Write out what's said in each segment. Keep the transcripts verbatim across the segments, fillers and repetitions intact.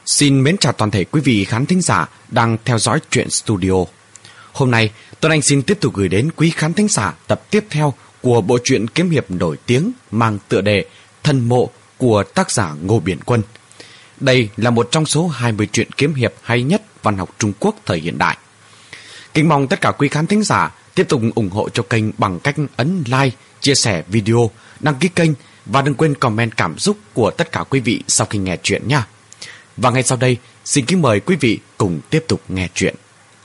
Xin mến chào toàn thể quý vị khán thính giả đang theo dõi Truyện Studio. Hôm nay, Tuấn Anh xin tiếp tục gửi đến quý khán thính giả tập tiếp theo của bộ truyện kiếm hiệp nổi tiếng mang tựa đề Thần Mộ của tác giả Ngô Biển Quân. Đây là một trong số hai mươi truyện kiếm hiệp hay nhất văn học Trung Quốc thời hiện đại. Kính mong tất cả quý khán thính giả tiếp tục ủng hộ cho kênh bằng cách ấn like, chia sẻ video, đăng ký kênh và đừng quên comment cảm xúc của tất cả quý vị sau khi nghe truyện nha. Và ngay sau đây, xin kính mời quý vị cùng tiếp tục nghe truyện.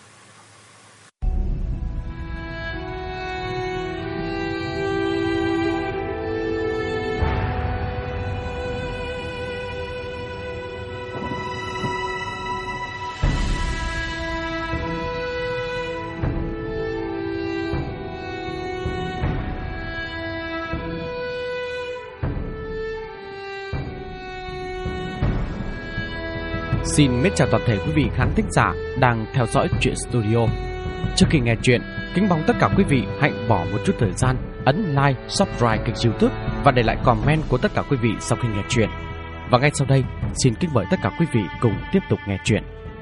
Xin mến chào toàn thể quý vị khán thính giả đang theo dõi Truyện Studio. Trước khi nghe chuyện, kính mong tất cả quý vị hãy bỏ một chút thời gian ấn like, subscribe kênh YouTube và để lại comment của tất cả quý vị sau khi nghe chuyện. Và ngay sau đây, xin kính mời tất cả quý vị cùng tiếp tục nghe chuyện.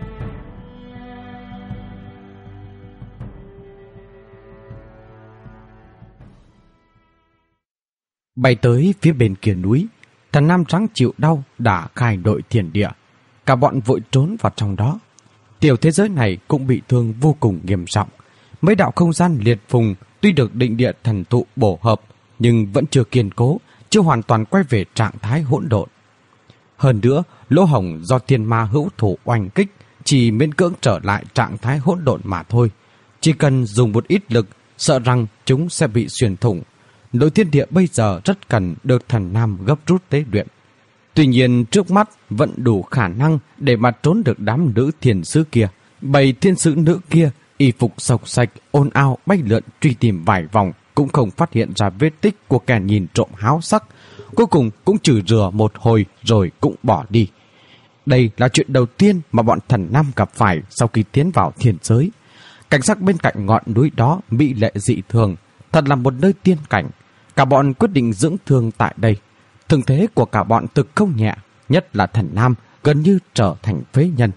Bay tới phía bên kia núi, thần nam trắng chịu đau đã khai đội thiền địa. Cả bọn vội trốn vào trong đó. Tiểu thế giới này cũng bị thương vô cùng nghiêm trọng. Mấy đạo không gian liệt phùng tuy được định địa thần thụ bổ hợp nhưng vẫn chưa kiên cố, chưa hoàn toàn quay về trạng thái hỗn độn. Hơn nữa, lỗ hổng do thiên ma hữu thủ oanh kích chỉ miễn cưỡng trở lại trạng thái hỗn độn mà thôi. Chỉ cần dùng một ít lực, sợ rằng chúng sẽ bị xuyên thủng. Nội thiên địa bây giờ rất cần được thần nam gấp rút tế luyện. Tuy nhiên trước mắt vẫn đủ khả năng để mà trốn được đám nữ thiên sứ kia. Bầy thiên sứ nữ kia y phục sộc sạch, ồn ào bay lượn truy tìm vài vòng cũng không phát hiện ra vết tích của kẻ nhìn trộm háo sắc. Cuối cùng cũng trừ rửa một hồi rồi cũng bỏ đi. Đây là chuyện đầu tiên mà bọn thần nam gặp phải sau khi tiến vào thiên giới. Cảnh sắc bên cạnh ngọn núi đó mỹ lệ dị thường, thật là một nơi tiên cảnh. Cả bọn quyết định dưỡng thương tại đây. Thương thế của cả bọn thực không nhẹ, nhất là thần nam gần như trở thành phế nhân.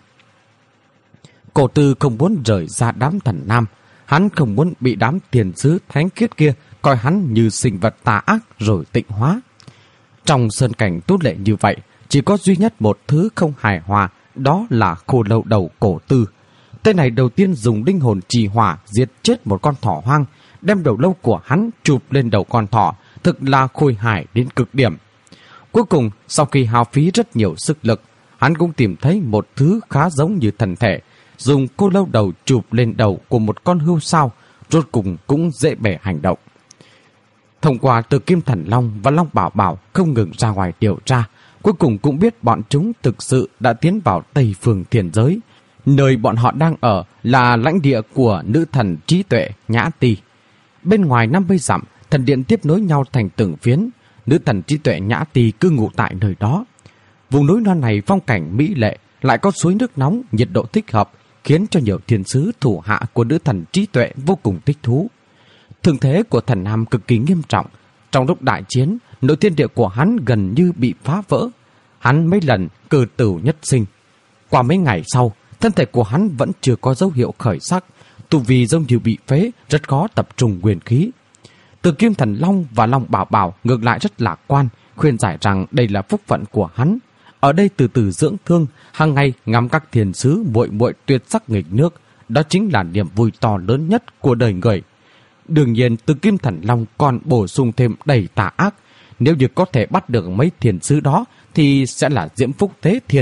Cổ Tư không muốn rời ra đám thần nam, hắn không muốn bị đám tiền sứ thánh khiết kia coi hắn như sinh vật tà ác rồi tịnh hóa. Trong sơn cảnh tốt lệ như vậy, chỉ có duy nhất một thứ không hài hòa, đó là khô lâu đầu Cổ Tư. Tên này đầu tiên dùng linh hồn trì hỏa giết chết một con thỏ hoang, đem đầu lâu của hắn chụp lên đầu con thỏ, thực là khôi hài đến cực điểm. Cuối cùng, sau khi hao phí rất nhiều sức lực, hắn cũng tìm thấy một thứ khá giống như thần thể, dùng cô lâu đầu chụp lên đầu của một con hươu sao, rốt cùng cũng dễ bề hành động. Thông qua từ Kim Thần Long và Long Bảo Bảo không ngừng ra ngoài điều tra, cuối cùng cũng biết bọn chúng thực sự đã tiến vào Tây Phương Thiên Giới. Nơi bọn họ đang ở là lãnh địa của nữ thần trí tuệ Nhã Tỳ. Bên ngoài năm mươi dặm, thần điện tiếp nối nhau thành từng phiến. Nữ thần trí tuệ Nhã Tỳ cư ngụ tại nơi đó. Vùng núi non này phong cảnh mỹ lệ, lại có suối nước nóng, nhiệt độ thích hợp, khiến cho nhiều thiên sứ thủ hạ của nữ thần trí tuệ vô cùng thích thú. Thương thế của thần nam cực kỳ nghiêm trọng. Trong lúc đại chiến, nội thiên địa của hắn gần như bị phá vỡ. Hắn mấy lần cử tử nhất sinh. Qua mấy ngày sau, thân thể của hắn vẫn chưa có dấu hiệu khởi sắc, tu vi giống như bị phế, rất khó tập trung nguyên khí. Từ Kim Thần Long và Long Bảo Bảo ngược lại rất lạc quan, khuyên giải rằng đây là phúc phận của hắn. Ở đây từ từ dưỡng thương, hàng ngày ngắm các thiên sứ muội muội tuyệt sắc nghịch nước, đó chính là niềm vui to lớn nhất của đời người. Đương nhiên, Từ Kim Thần Long còn bổ sung thêm đầy tà ác, nếu như có thể bắt được mấy thiên sứ đó thì sẽ là diễm phúc thế thiên.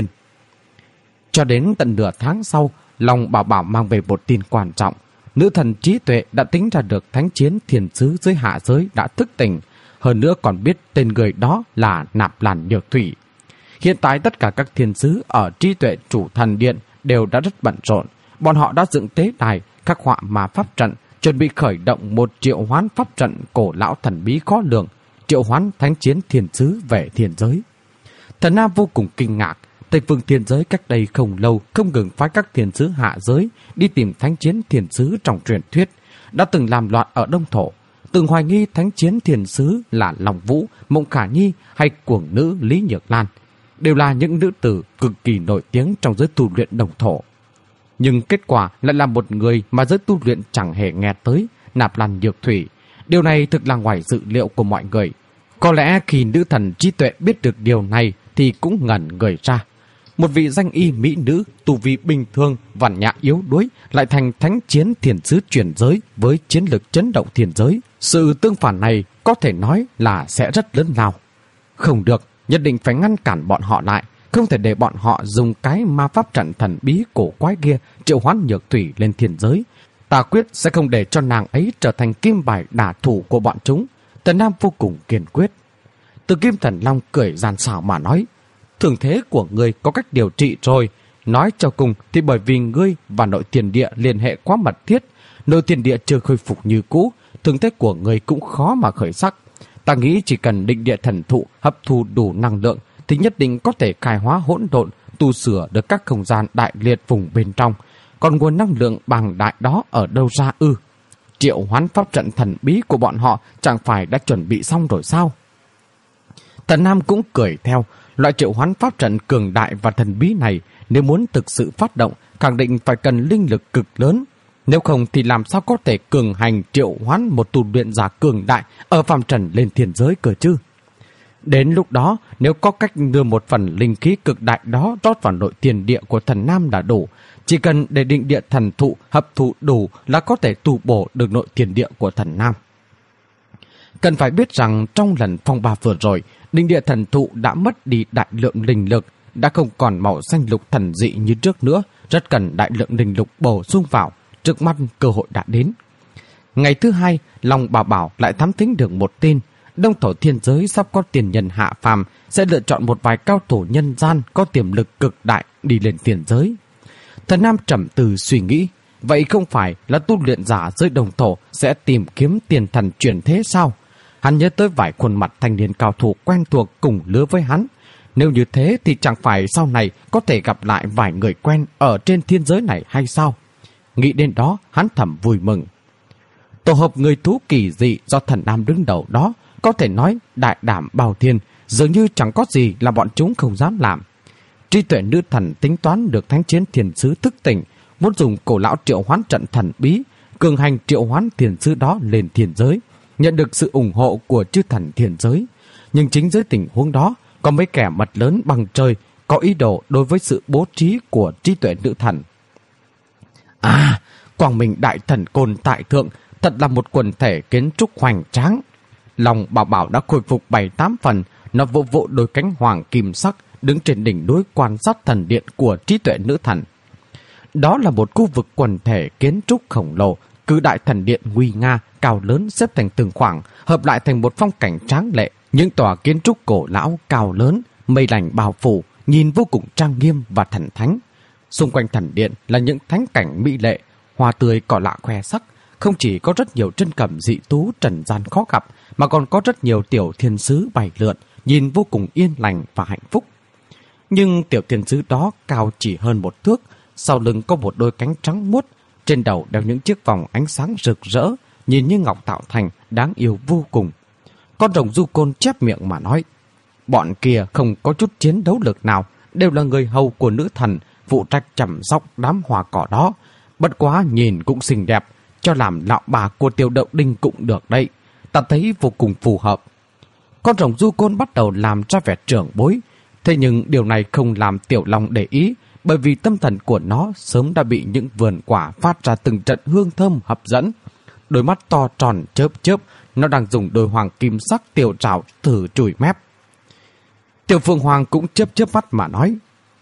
Cho đến tận nửa tháng sau, Long Bảo Bảo mang về một tin quan trọng. Nữ thần trí tuệ đã tính ra được thánh chiến thiên sứ dưới hạ giới đã thức tỉnh, hơn nữa còn biết tên người đó là Nạp Lan Nhược Thủy. Hiện tại tất cả các thiên sứ ở trí tuệ chủ thần điện đều đã rất bận rộn. Bọn họ đã dựng tế đài, khắc họa mà pháp trận, chuẩn bị khởi động một triệu hoán pháp trận cổ lão thần bí khó lường, triệu hoán thánh chiến thiên sứ về thiên giới. Thần Nam vô cùng kinh ngạc. Tây Phương Thiên Giới cách đây không lâu không ngừng phái các thiên sứ hạ giới đi tìm thánh chiến thiên sứ trong truyền thuyết, đã từng làm loạn ở Đông Thổ, từng hoài nghi thánh chiến thiên sứ là Long Vũ, Mộng Khả Nhi hay cuồng nữ Lý Nhược Lan. đều là những nữ tử cực kỳ nổi tiếng trong giới tu luyện đồng thổ. Nhưng kết quả lại là một người mà giới tu luyện chẳng hề nghe tới, Nạp Lan Nhược Thủy. Điều này thực là ngoài dự liệu của mọi người. Có lẽ khi nữ thần trí tuệ biết được điều này thì cũng ngẩn người ra. Một vị danh y mỹ nữ, tu vi bình thường, vằn nhã yếu đuối, lại thành thánh chiến thiên sứ chuyển giới với chiến lực chấn động thiên giới. Sự tương phản này có thể nói là sẽ rất lớn lao. Không được, nhất định phải ngăn cản bọn họ lại, không thể để bọn họ dùng cái ma pháp trận thần bí cổ quái kia triệu hoán Nhược Thủy lên thiên giới. Ta quyết sẽ không để cho nàng ấy trở thành kim bài đả thủ của bọn chúng. Tần Nam vô cùng kiên quyết. Từ Kim Thần Long cười gian xảo mà nói, thương thế của ngươi có cách điều trị rồi. Nói cho cùng thì bởi vì ngươi và nội thiên địa liên hệ quá mật thiết, nội thiên địa chưa khôi phục như cũ, thương thế của ngươi cũng khó mà khởi sắc. Ta nghĩ chỉ cần định địa thần thụ hấp thu đủ năng lượng thì nhất định có thể khai hóa hỗn độn, tu sửa được các không gian đại liệt vùng bên trong. Còn nguồn năng lượng bằng đại đó ở đâu ra ư? Triệu hoán pháp trận thần bí của bọn họ chẳng phải đã chuẩn bị xong rồi sao? Tần Nam cũng cười theo. Loại triệu hoán pháp trận cường đại và thần bí này nếu muốn thực sự phát động khẳng định phải cần linh lực cực lớn. Nếu không thì làm sao có thể cường hành triệu hoán một tu luyện giả cường đại ở phàm trần lên thiên giới cơ chứ? Đến lúc đó, nếu có cách đưa một phần linh khí cực đại đó rót vào nội thiên địa của thần Nam là đủ. Chỉ cần để định địa thần thụ hấp thụ đủ là có thể tu bổ được nội thiên địa của thần Nam. Cần phải biết rằng trong lần phong ba vừa rồi, định địa thần thụ đã mất đi đại lượng linh lực, đã không còn màu xanh lục thần dị như trước nữa, rất cần đại lượng linh lực bổ sung vào. Trước mắt cơ hội đã đến. Ngày thứ hai, Long Bảo Bảo lại thám thính được một tin. Đông thổ thiên giới sắp có tiền nhân hạ phàm, sẽ lựa chọn một vài cao thủ nhân gian có tiềm lực cực đại đi lên tiền giới. Thần Nam trầm tư suy nghĩ, vậy không phải là tu luyện giả giới đồng thổ sẽ tìm kiếm tiền thần chuyển thế sao? Hắn nhớ tới vài khuôn mặt thanh niên cao thủ quen thuộc cùng lứa với hắn. Nếu như thế thì chẳng phải sau này có thể gặp lại vài người quen ở trên thiên giới này hay sao? Nghĩ đến đó, hắn thầm vui mừng. Tổ hợp người thú kỳ dị do thần Nam đứng đầu đó, có thể nói đại đảm bao thiên, dường như chẳng có gì là bọn chúng không dám làm. Trí tuệ nữ thần tính toán được thánh chiến thiên sứ thức tỉnh, muốn dùng cổ lão triệu hoán trận thần bí, cường hành triệu hoán thiên sứ đó lên thiên giới, nhận được sự ủng hộ của chư thần thiên giới. Nhưng chính dưới tình huống đó, có mấy kẻ mật lớn bằng trời có ý đồ đối với sự bố trí của trí tuệ nữ thần. À, Quang Minh Đại Thần Côn tại thượng thật là một quần thể kiến trúc hoành tráng. Lòng Bảo Bảo đã khôi phục bảy tám phần, nó vỗ vỗ đôi cánh hoàng kim sắc đứng trên đỉnh núi quan sát thần điện của trí tuệ nữ thần. Đó là một khu vực quần thể kiến trúc khổng lồ, cự đại thần điện nguy nga, cao lớn xếp thành từng khoảng, hợp lại thành một phong cảnh tráng lệ. Những tòa kiến trúc cổ lão cao lớn, mây lành bao phủ, nhìn vô cùng trang nghiêm và thần thánh. Xung quanh thần điện là những thánh cảnh mỹ lệ, hoa tươi cỏ lạ khoe sắc. Không chỉ có rất nhiều trân cẩm dị tú trần gian khó gặp, mà còn có rất nhiều tiểu thiên sứ bay lượn, nhìn vô cùng yên lành và hạnh phúc. Nhưng tiểu thiên sứ đó cao chỉ hơn một thước, sau lưng có một đôi cánh trắng muốt, trên đầu đeo những chiếc vòng ánh sáng rực rỡ, nhìn như ngọc tạo thành, đáng yêu vô cùng. Con rồng du côn chép miệng mà nói, bọn kia không có chút chiến đấu lực nào, đều là người hầu của nữ thần, phụ trách chăm sóc đám hoa cỏ đó. Bất quá nhìn cũng xinh đẹp, cho làm lão bà của Tiểu Đậu Đinh cũng được đấy. Ta thấy vô cùng phù hợp. Con rồng du côn bắt đầu làm ra vẻ trưởng bối. Thế nhưng điều này không làm Tiểu Long để ý, bởi vì tâm thần của nó sớm đã bị những vườn quả phát ra từng trận hương thơm hấp dẫn. Đôi mắt to tròn chớp chớp, nó đang dùng đôi hoàng kim sắc tiểu trảo thử chùi mép. Tiểu Phương Hoàng cũng chớp chớp mắt mà nói,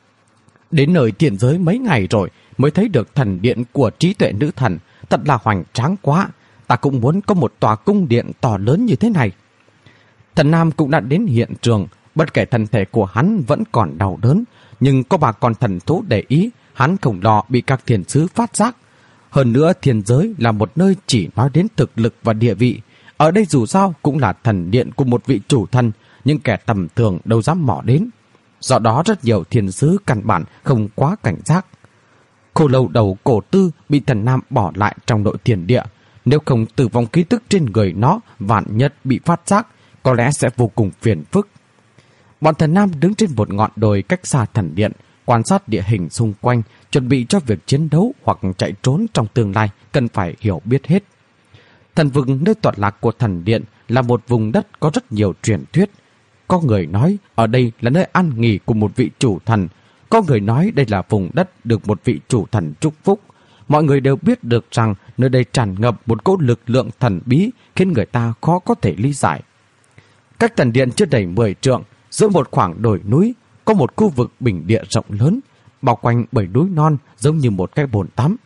đến nơi thiên giới mấy ngày rồi mới thấy được thần điện của trí tuệ nữ thần, thật là hoành tráng quá. Ta cũng muốn có một tòa cung điện to lớn như thế này. Thần Nam cũng đã đến hiện trường, bất kể thân thể của hắn vẫn còn đau đớn, nhưng có bà con thần thú để ý, hắn không lo bị các thiên sứ phát giác. Hơn nữa thiên giới là một nơi chỉ nói đến thực lực và địa vị. Ở đây dù sao cũng là thần điện của một vị chủ thần, nhưng kẻ tầm thường đâu dám mò đến. Do đó rất nhiều thiên sứ căn bản không quá cảnh giác. Khô lâu đầu cổ tư bị thần Nam bỏ lại trong nội thiên địa. Nếu không tử vong ký tức trên người nó vạn nhất bị phát giác, có lẽ sẽ vô cùng phiền phức. Bọn thần nam đứng trên một ngọn đồi cách xa thần điện, quan sát địa hình xung quanh, chuẩn bị cho việc chiến đấu hoặc chạy trốn trong tương lai cần phải hiểu biết hết. Thần vực nơi tọa lạc của thần điện là một vùng đất có rất nhiều truyền thuyết. Có người nói ở đây là nơi an nghỉ của một vị chủ thần, có người nói đây là vùng đất được một vị chủ thần chúc phúc. Mọi người đều biết được rằng nơi đây tràn ngập một cỗ lực lượng thần bí khiến người ta khó có thể lý giải. Cách thần điện chưa đầy mười trượng, giữa một khoảng đồi núi có một khu vực bình địa rộng lớn, bao quanh bởi núi non giống như một cái bồn tắm.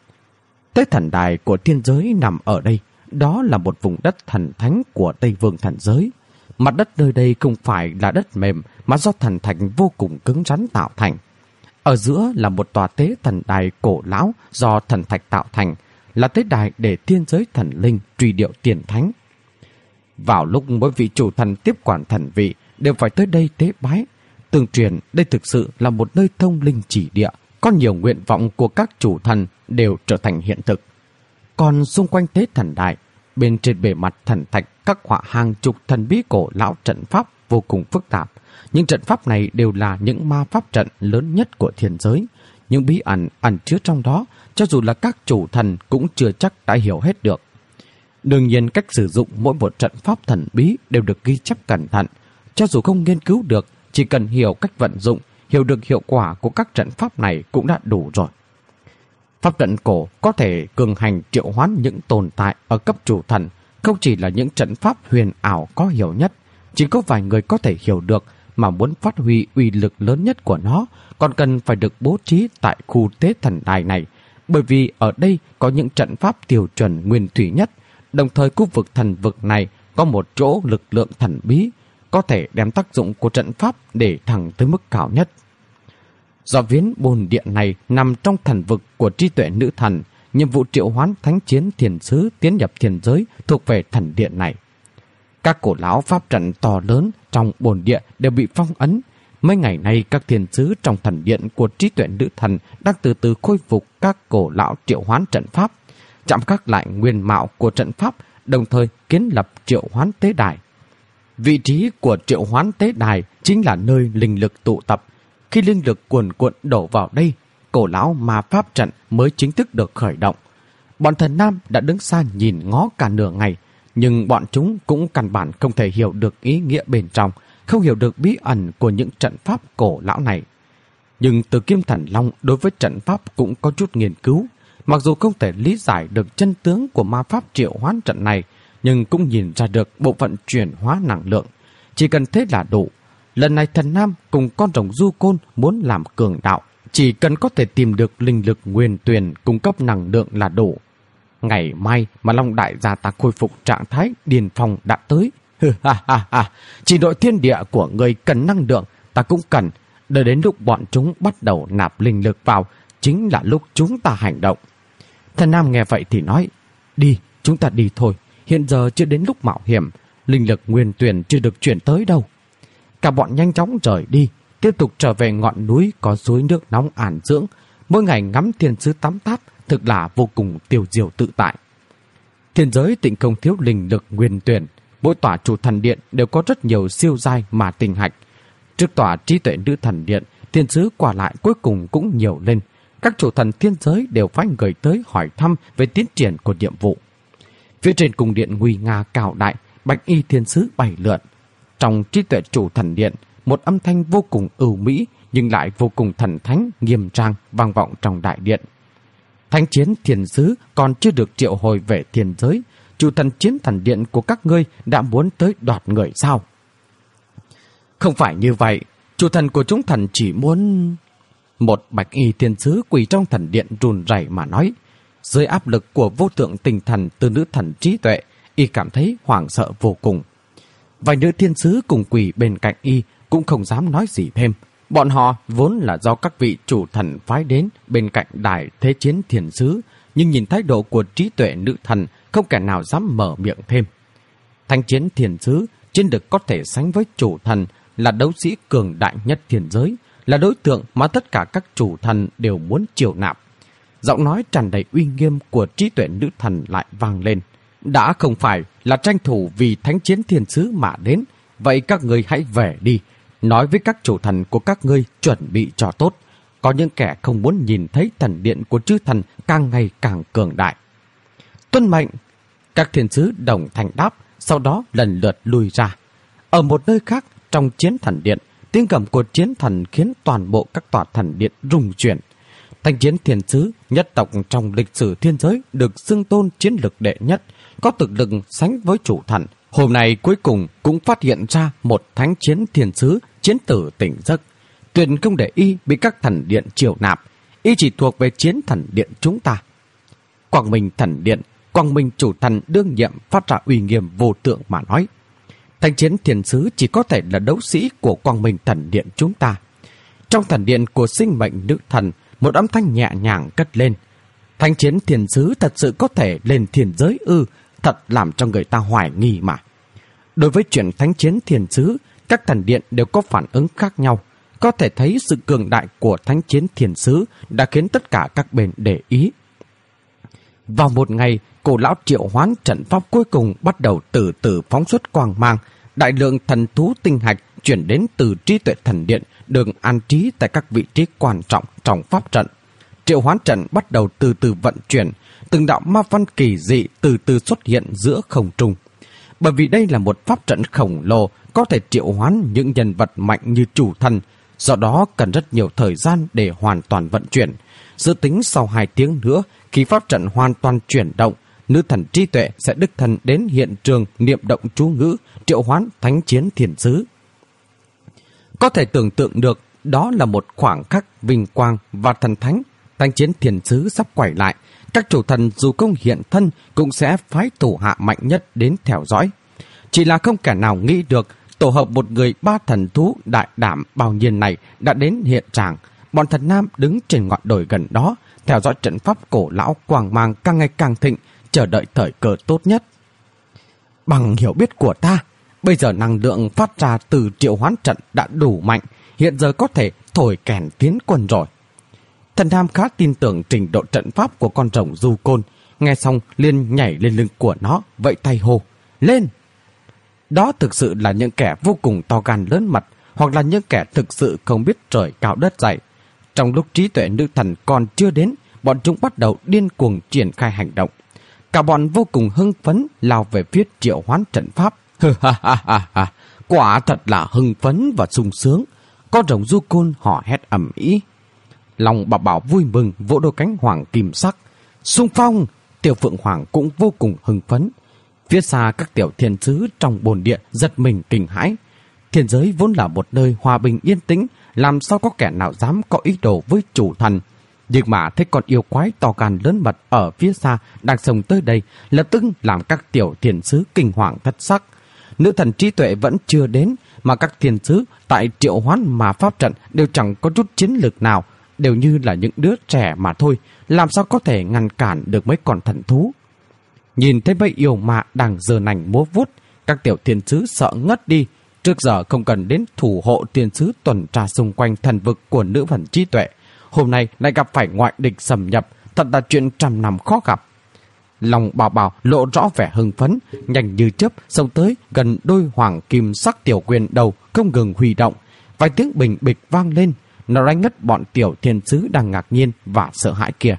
Tế thần đài của thiên giới nằm ở đây, đó là một vùng đất thần thánh của Tây Vương thần giới. Mặt đất nơi đây không phải là đất mềm mà do thần thạch vô cùng cứng rắn tạo thành. Ở giữa là một tòa tế thần đài cổ lão do thần thạch tạo thành, là tế đài để thiên giới thần linh truy điệu tiền thánh. Vào lúc mỗi vị chủ thần tiếp quản thần vị đều phải tới đây tế bái. Tương truyền đây thực sự là một nơi thông linh chỉ địa, có nhiều nguyện vọng của các chủ thần đều trở thành hiện thực. Còn xung quanh tế thần đài, bên trên bề mặt thần thạch các họa hàng chục thần bí cổ lão trận pháp vô cùng phức tạp. Những trận pháp này đều là những ma pháp trận lớn nhất của thiên giới. Những bí ẩn ẩn chứa trong đó, cho dù là các chủ thần cũng chưa chắc đã hiểu hết được. Đương nhiên cách sử dụng mỗi một trận pháp thần bí đều được ghi chép cẩn thận. Cho dù không nghiên cứu được, chỉ cần hiểu cách vận dụng, hiểu được hiệu quả của các trận pháp này cũng đã đủ rồi. Pháp trận cổ có thể cường hành triệu hoán những tồn tại ở cấp chủ thần, không chỉ là những trận pháp huyền ảo có hiểu nhất, chỉ có vài người có thể hiểu được, mà muốn phát huy uy lực lớn nhất của nó còn cần phải được bố trí tại khu tế thần đài này, bởi vì ở đây có những trận pháp tiêu chuẩn nguyên thủy nhất, đồng thời khu vực thần vực này có một chỗ lực lượng thần bí, có thể đem tác dụng của trận pháp để thẳng tới mức cao nhất. Do viễn bồn điện này nằm trong thần vực của trí tuệ nữ thần, nhiệm vụ triệu hoán thánh chiến thiền sứ tiến nhập thiên giới thuộc về thần điện này. Các cổ lão pháp trận to lớn trong bồn địa đều bị phong ấn. Mấy ngày nay các thiền sứ trong thần điện của trí tuệ nữ thần đang từ từ khôi phục các cổ lão triệu hoán trận pháp, chạm khắc lại nguyên mạo của trận pháp, đồng thời kiến lập triệu hoán tế đài. Vị trí của triệu hoán tế đài chính là nơi linh lực tụ tập. Khi linh lực cuồn cuộn đổ vào đây, cổ lão ma pháp trận mới chính thức được khởi động. Bọn thần nam đã đứng xa nhìn ngó cả nửa ngày, nhưng bọn chúng cũng căn bản không thể hiểu được ý nghĩa bên trong, không hiểu được bí ẩn của những trận pháp cổ lão này. Nhưng Từ Kim Thần Long đối với trận pháp cũng có chút nghiên cứu, mặc dù không thể lý giải được chân tướng của ma pháp triệu hoán trận này, nhưng cũng nhìn ra được bộ phận chuyển hóa năng lượng. Chỉ cần thế là đủ. Lần này thần nam cùng con rồng du côn muốn làm cường đạo, chỉ cần có thể tìm được linh lực nguyên tuyền cung cấp năng lượng là đủ. Ngày mai mà Long Đại gia ta khôi phục trạng thái điên phong đã tới. Ha ha ha, chỉ đội thiên địa của người cần năng lượng, ta cũng cần. Đợi đến lúc bọn chúng bắt đầu nạp linh lực vào, chính là lúc chúng ta hành động. Thần nam nghe vậy thì nói, đi, chúng ta đi thôi. Hiện giờ chưa đến lúc mạo hiểm, linh lực nguyên tuyền chưa được chuyển tới đâu. Cả bọn nhanh chóng rời đi, tiếp tục trở về ngọn núi có suối nước nóng ản dưỡng. Mỗi ngày ngắm thiên sứ tắm táp, thực là vô cùng tiêu diêu tự tại. Thiên giới tịnh không thiếu linh lực nguyên tuyền, mỗi tòa chủ thần điện đều có rất nhiều siêu giai mà tinh hạch. Trước tòa trí tuệ nữ thần điện, thiên sứ quả lại cuối cùng cũng nhiều lên. Các chủ thần thiên giới đều phái người tới hỏi thăm về tiến triển của nhiệm vụ. Phía trên cung điện nguy nga cao đại, bạch y thiên sứ bay lượn. Trong trí tuệ chủ thần điện, một âm thanh vô cùng ưu mỹ nhưng lại vô cùng thần thánh nghiêm trang vang vọng trong đại điện. Thánh chiến thiên sứ còn chưa được triệu hồi về thiên giới, chủ thần chiến thần điện của các ngươi đã muốn tới đoạt người sao? Không phải như vậy, chủ thần của chúng thần chỉ muốn... Một bạch y thiên sứ quỳ trong thần điện run rẩy mà nói. Dưới áp lực của vô thượng tinh thần từ nữ thần trí tuệ, y cảm thấy hoảng sợ vô cùng. Vài nữ thiên sứ cùng quỳ bên cạnh y cũng không dám nói gì thêm. Bọn họ vốn là do các vị chủ thần phái đến bên cạnh đài thế chiến thiên sứ, nhưng nhìn thái độ của trí tuệ nữ thần, không kẻ nào dám mở miệng thêm. Thánh chiến thiên sứ chiến lực có thể sánh với chủ thần, là đấu sĩ cường đại nhất thiên giới, là đối tượng mà tất cả các chủ thần đều muốn chiều nạp. Giọng nói tràn đầy uy nghiêm của trí tuệ nữ thần lại vang lên. Đã không phải là tranh thủ vì thánh chiến thiên sứ mà đến, vậy các người hãy về đi. nói với các chủ thần của các ngươi chuẩn bị cho tốt. Có những kẻ không muốn nhìn thấy thần điện của chư thần càng ngày càng cường đại. Tuân mệnh! Các thiên sứ đồng thanh đáp, sau đó lần lượt lui ra. Ở một nơi khác trong chiến thần điện, tiếng gầm của chiến thần khiến toàn bộ các tòa thần điện rung chuyển. Thanh chiến thiên sứ, nhất tộc trong lịch sử thiên giới, được xưng tôn chiến lực đệ nhất, có thực lực sánh với chủ thần. Hôm nay cuối cùng cũng phát hiện ra một thánh chiến thiên sứ chiến tử tỉnh giấc. Tuyệt không để y bị các thần điện chiều nạp, y chỉ thuộc về chiến thần điện chúng ta. Quang Minh thần điện, Quang Minh chủ thần đương nhiệm phát ra uy nghiêm vô tượng mà nói. Thánh chiến thiên sứ chỉ có thể là đấu sĩ của Quang Minh thần điện chúng ta. Trong thần điện của sinh mệnh nữ thần, một âm thanh nhẹ nhàng cất lên. Thánh chiến thiên sứ thật sự có thể lên thiên giới ư, thật làm cho người ta hoài nghi mà. Đối với chuyện thánh chiến thiên sứ, các thần điện đều có phản ứng khác nhau. Có thể thấy sự cường đại của thánh chiến thiên sứ đã khiến tất cả các bên để ý. Vào một ngày, cổ lão triệu hoán trận pháp cuối cùng bắt đầu từ từ phóng xuất quang mang. Đại lượng thần thú tinh hạch chuyển đến từ trí tuệ thần điện, được an trí tại các vị trí quan trọng trong pháp trận. Triệu hoán trận bắt đầu từ từ vận chuyển, từng đạo ma văn kỳ dị từ từ xuất hiện giữa không trung. Bởi vì đây là một pháp trận khổng lồ, có thể triệu hoán những nhân vật mạnh như chủ thần, do đó cần rất nhiều thời gian để hoàn toàn vận chuyển. Dự tính sau hai tiếng nữa, khi pháp trận hoàn toàn chuyển động, nữ thần trí tuệ sẽ đích thân đến hiện trường niệm động chú ngữ, triệu hoán thánh chiến thiên sứ. Có thể tưởng tượng được, đó là một khoảng khắc vinh quang và thần thánh. Thánh chiến thiên sứ sắp quay lại, các chủ thần dù không hiện thân cũng sẽ phái thủ hạ mạnh nhất đến theo dõi. Chỉ là không kẻ nào nghĩ được, tổ hợp một người ba thần thú đại đảm bao nhiêu này đã đến hiện trạng. Bọn thần nam đứng trên ngọn đồi gần đó, theo dõi trận pháp cổ lão quang mang càng ngày càng thịnh, chờ đợi thời cơ tốt nhất. Bằng hiểu biết của ta, bây giờ năng lượng phát ra từ triệu hoán trận đã đủ mạnh, hiện giờ có thể thổi kèn tiến quân rồi. Thần nam khá tin tưởng trình độ trận pháp của con rồng du côn, nghe xong liền nhảy lên lưng của nó, vậy tay hô, lên! Đó thực sự là những kẻ vô cùng to gan lớn mật, hoặc là những kẻ thực sự không biết trời cao đất dày. Trong lúc trí tuệ nữ thần còn chưa đến, bọn chúng bắt đầu điên cuồng triển khai hành động. Cả bọn vô cùng hưng phấn lao về phía triệu hoán trận pháp. Ha ha ha ha, quả thật là hưng phấn và sung sướng. Con rồng du côn hò hét ầm ĩ. Lòng Bảo Bảo vui mừng vỗ đôi cánh hoàng kim sắc. Xung phong! Tiểu Phượng Hoàng cũng vô cùng hưng phấn. Phía xa các tiểu thiên sứ trong bồn địa giật mình kinh hãi. Thiên giới vốn là một nơi hòa bình yên tĩnh, làm sao có kẻ nào dám có ý đồ với chủ thần. Nhưng mà thấy con yêu quái to gan lớn mật ở phía xa đang xông tới đây, lập tức làm các tiểu thiên sứ kinh hoàng thất sắc. Nữ thần trí tuệ vẫn chưa đến, mà các thiên sứ tại triệu hoán mà pháp trận đều chẳng có chút chiến lược nào, đều như là những đứa trẻ mà thôi, làm sao có thể ngăn cản được mấy con thần thú. Nhìn thấy mấy yêu ma đang giơ nành múa vuốt, các tiểu thiên sứ sợ ngất đi. Trước giờ không cần đến thủ hộ thiên sứ tuần tra xung quanh thần vực của nữ thần trí tuệ, hôm nay lại gặp phải ngoại địch xâm nhập, thật là chuyện trăm năm khó gặp. Lòng Bảo Bảo lộ rõ vẻ hưng phấn, nhanh như chớp xông tới gần đôi hoàng kim sắc tiểu quyền đầu, không ngừng huy động. Vài tiếng bình bịch vang lên, nó đánh ngất bọn tiểu thiên sứ đang ngạc nhiên và sợ hãi kia.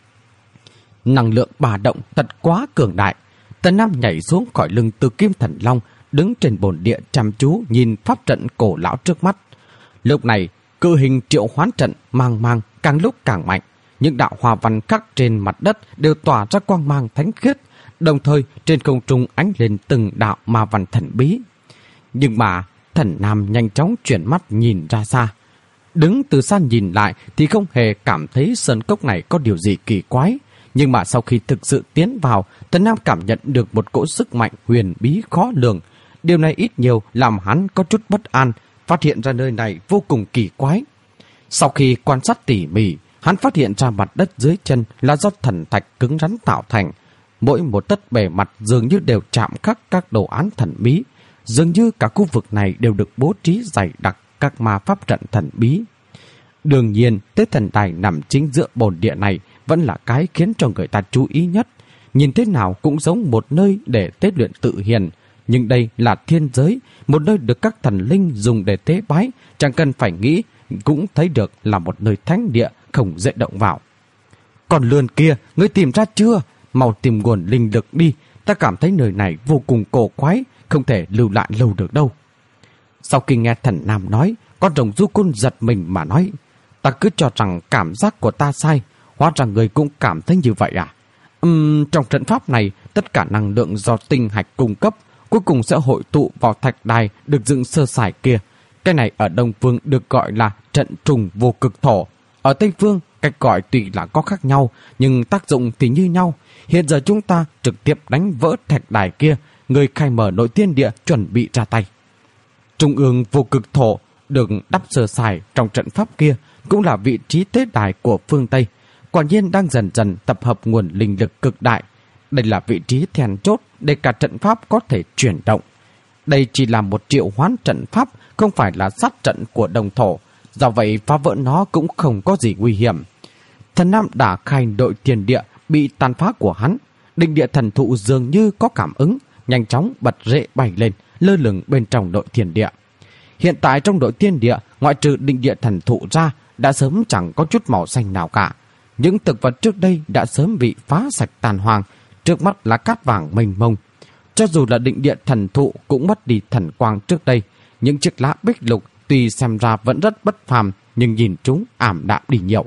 Năng lượng bà động thật quá cường đại. Tần Nam nhảy xuống khỏi lưng Từ Kim Thần Long, đứng trên bồn địa chăm chú nhìn pháp trận cổ lão trước mắt. Lúc này, cự hình triệu hoán trận mang mang càng lúc càng mạnh. Những đạo hoa văn khắc trên mặt đất đều tỏa ra quang mang thánh khiết, đồng thời trên không trung ánh lên từng đạo ma văn thần bí. Nhưng mà Thần Nam nhanh chóng chuyển mắt nhìn ra xa. Đứng từ xa nhìn lại thì không hề cảm thấy sơn cốc này có điều gì kỳ quái. Nhưng mà sau khi thực sự tiến vào, Thần Nam cảm nhận được một cỗ sức mạnh huyền bí khó lường. Điều này ít nhiều làm hắn có chút bất an, phát hiện ra nơi này vô cùng kỳ quái. Sau khi quan sát tỉ mỉ, hắn phát hiện ra mặt đất dưới chân là do thần thạch cứng rắn tạo thành. Mỗi một tấc bề mặt dường như đều chạm khắc các đồ án thần bí. Dường như cả khu vực này đều được bố trí dày đặc các ma pháp trận thần bí. Đương nhiên, tế thần đài nằm chính giữa bồn địa này vẫn là cái khiến cho người ta chú ý nhất. Nhìn thế nào cũng giống một nơi để tế luyện tự hiền. Nhưng đây là thiên giới, một nơi được các thần linh dùng để tế bái, chẳng cần phải nghĩ cũng thấy được là một nơi thánh địa không dễ động vào. Còn lươn kia, ngươi tìm ra chưa? Mau tìm nguồn linh lực đi, ta cảm thấy nơi này vô cùng cổ quái, không thể lưu lại lâu được đâu. Sau khi nghe thần nam nói, con rồng du côn giật mình mà nói, ta cứ cho rằng cảm giác của ta sai, hóa ra người cũng cảm thấy như vậy à? Uhm, trong trận pháp này, tất cả năng lượng do tinh hạch cung cấp, cuối cùng sẽ hội tụ vào thạch đài được dựng sơ sài kia. Cái này ở Đông Phương được gọi là trận trùng vô cực thổ. Ở Tây Phương, cách gọi tuy là có khác nhau, nhưng tác dụng thì như nhau. Hiện giờ chúng ta trực tiếp đánh vỡ thạch đài kia, người khai mở nội thiên địa chuẩn bị ra tay. Trung ương vô cực thổ được đắp sơ sài trong trận pháp kia cũng là vị trí tế đài của phương Tây. Quả nhiên đang dần dần tập hợp nguồn linh lực cực đại. Đây là vị trí then chốt để cả trận pháp có thể chuyển động. Đây chỉ là một triệu hoán trận pháp, không phải là sát trận của đồng thổ. Do vậy phá vỡ nó cũng không có gì nguy hiểm. Thần nam đã khai đội tiền địa bị tàn phá của hắn. Định địa thần thụ dường như có cảm ứng, nhanh chóng bật rễ bay lên, lơ lửng bên trong đội thiên địa. Hiện tại trong đội thiên địa, ngoại trừ định địa thần thụ ra, đã sớm chẳng có chút màu xanh nào cả. Những thực vật trước đây đã sớm bị phá sạch tàn hoang, trước mắt là cát vàng mênh mông. Cho dù là định địa thần thụ cũng mất đi thần quang trước đây, những chiếc lá bích lục tuy xem ra vẫn rất bất phàm, nhưng nhìn chúng ảm đạm đi nhiều.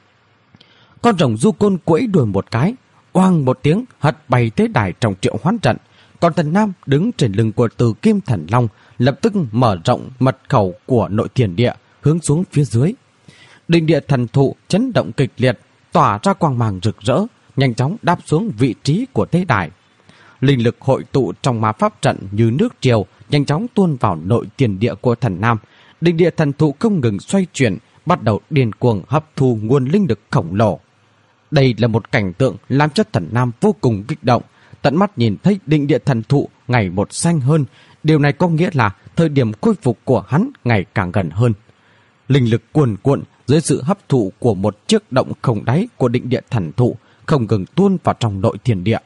Con rồng du côn quẫy đuôi một cái, oang một tiếng hất bay tế đài trong triệu hoán trận. Còn thần nam đứng trên lưng của Từ Kim Thần Long, lập tức mở rộng mật khẩu của nội thiên địa, hướng xuống phía dưới. Định địa thần thụ chấn động kịch liệt, tỏa ra quang mang rực rỡ, nhanh chóng đáp xuống vị trí của tế đài. Linh lực hội tụ trong ma pháp trận như nước triều, nhanh chóng tuôn vào nội thiên địa của thần nam. Định địa thần thụ không ngừng xoay chuyển, bắt đầu điên cuồng hấp thu nguồn linh lực khổng lồ. Đây là một cảnh tượng làm cho thần nam vô cùng kích động. Tận mắt nhìn thấy định địa thần thụ ngày một xanh hơn, điều này có nghĩa là thời điểm khôi phục của hắn ngày càng gần hơn. Linh lực cuồn cuộn dưới sự hấp thụ của một chiếc động không đáy của định địa thần thụ không ngừng tuôn vào trong nội thiên địa.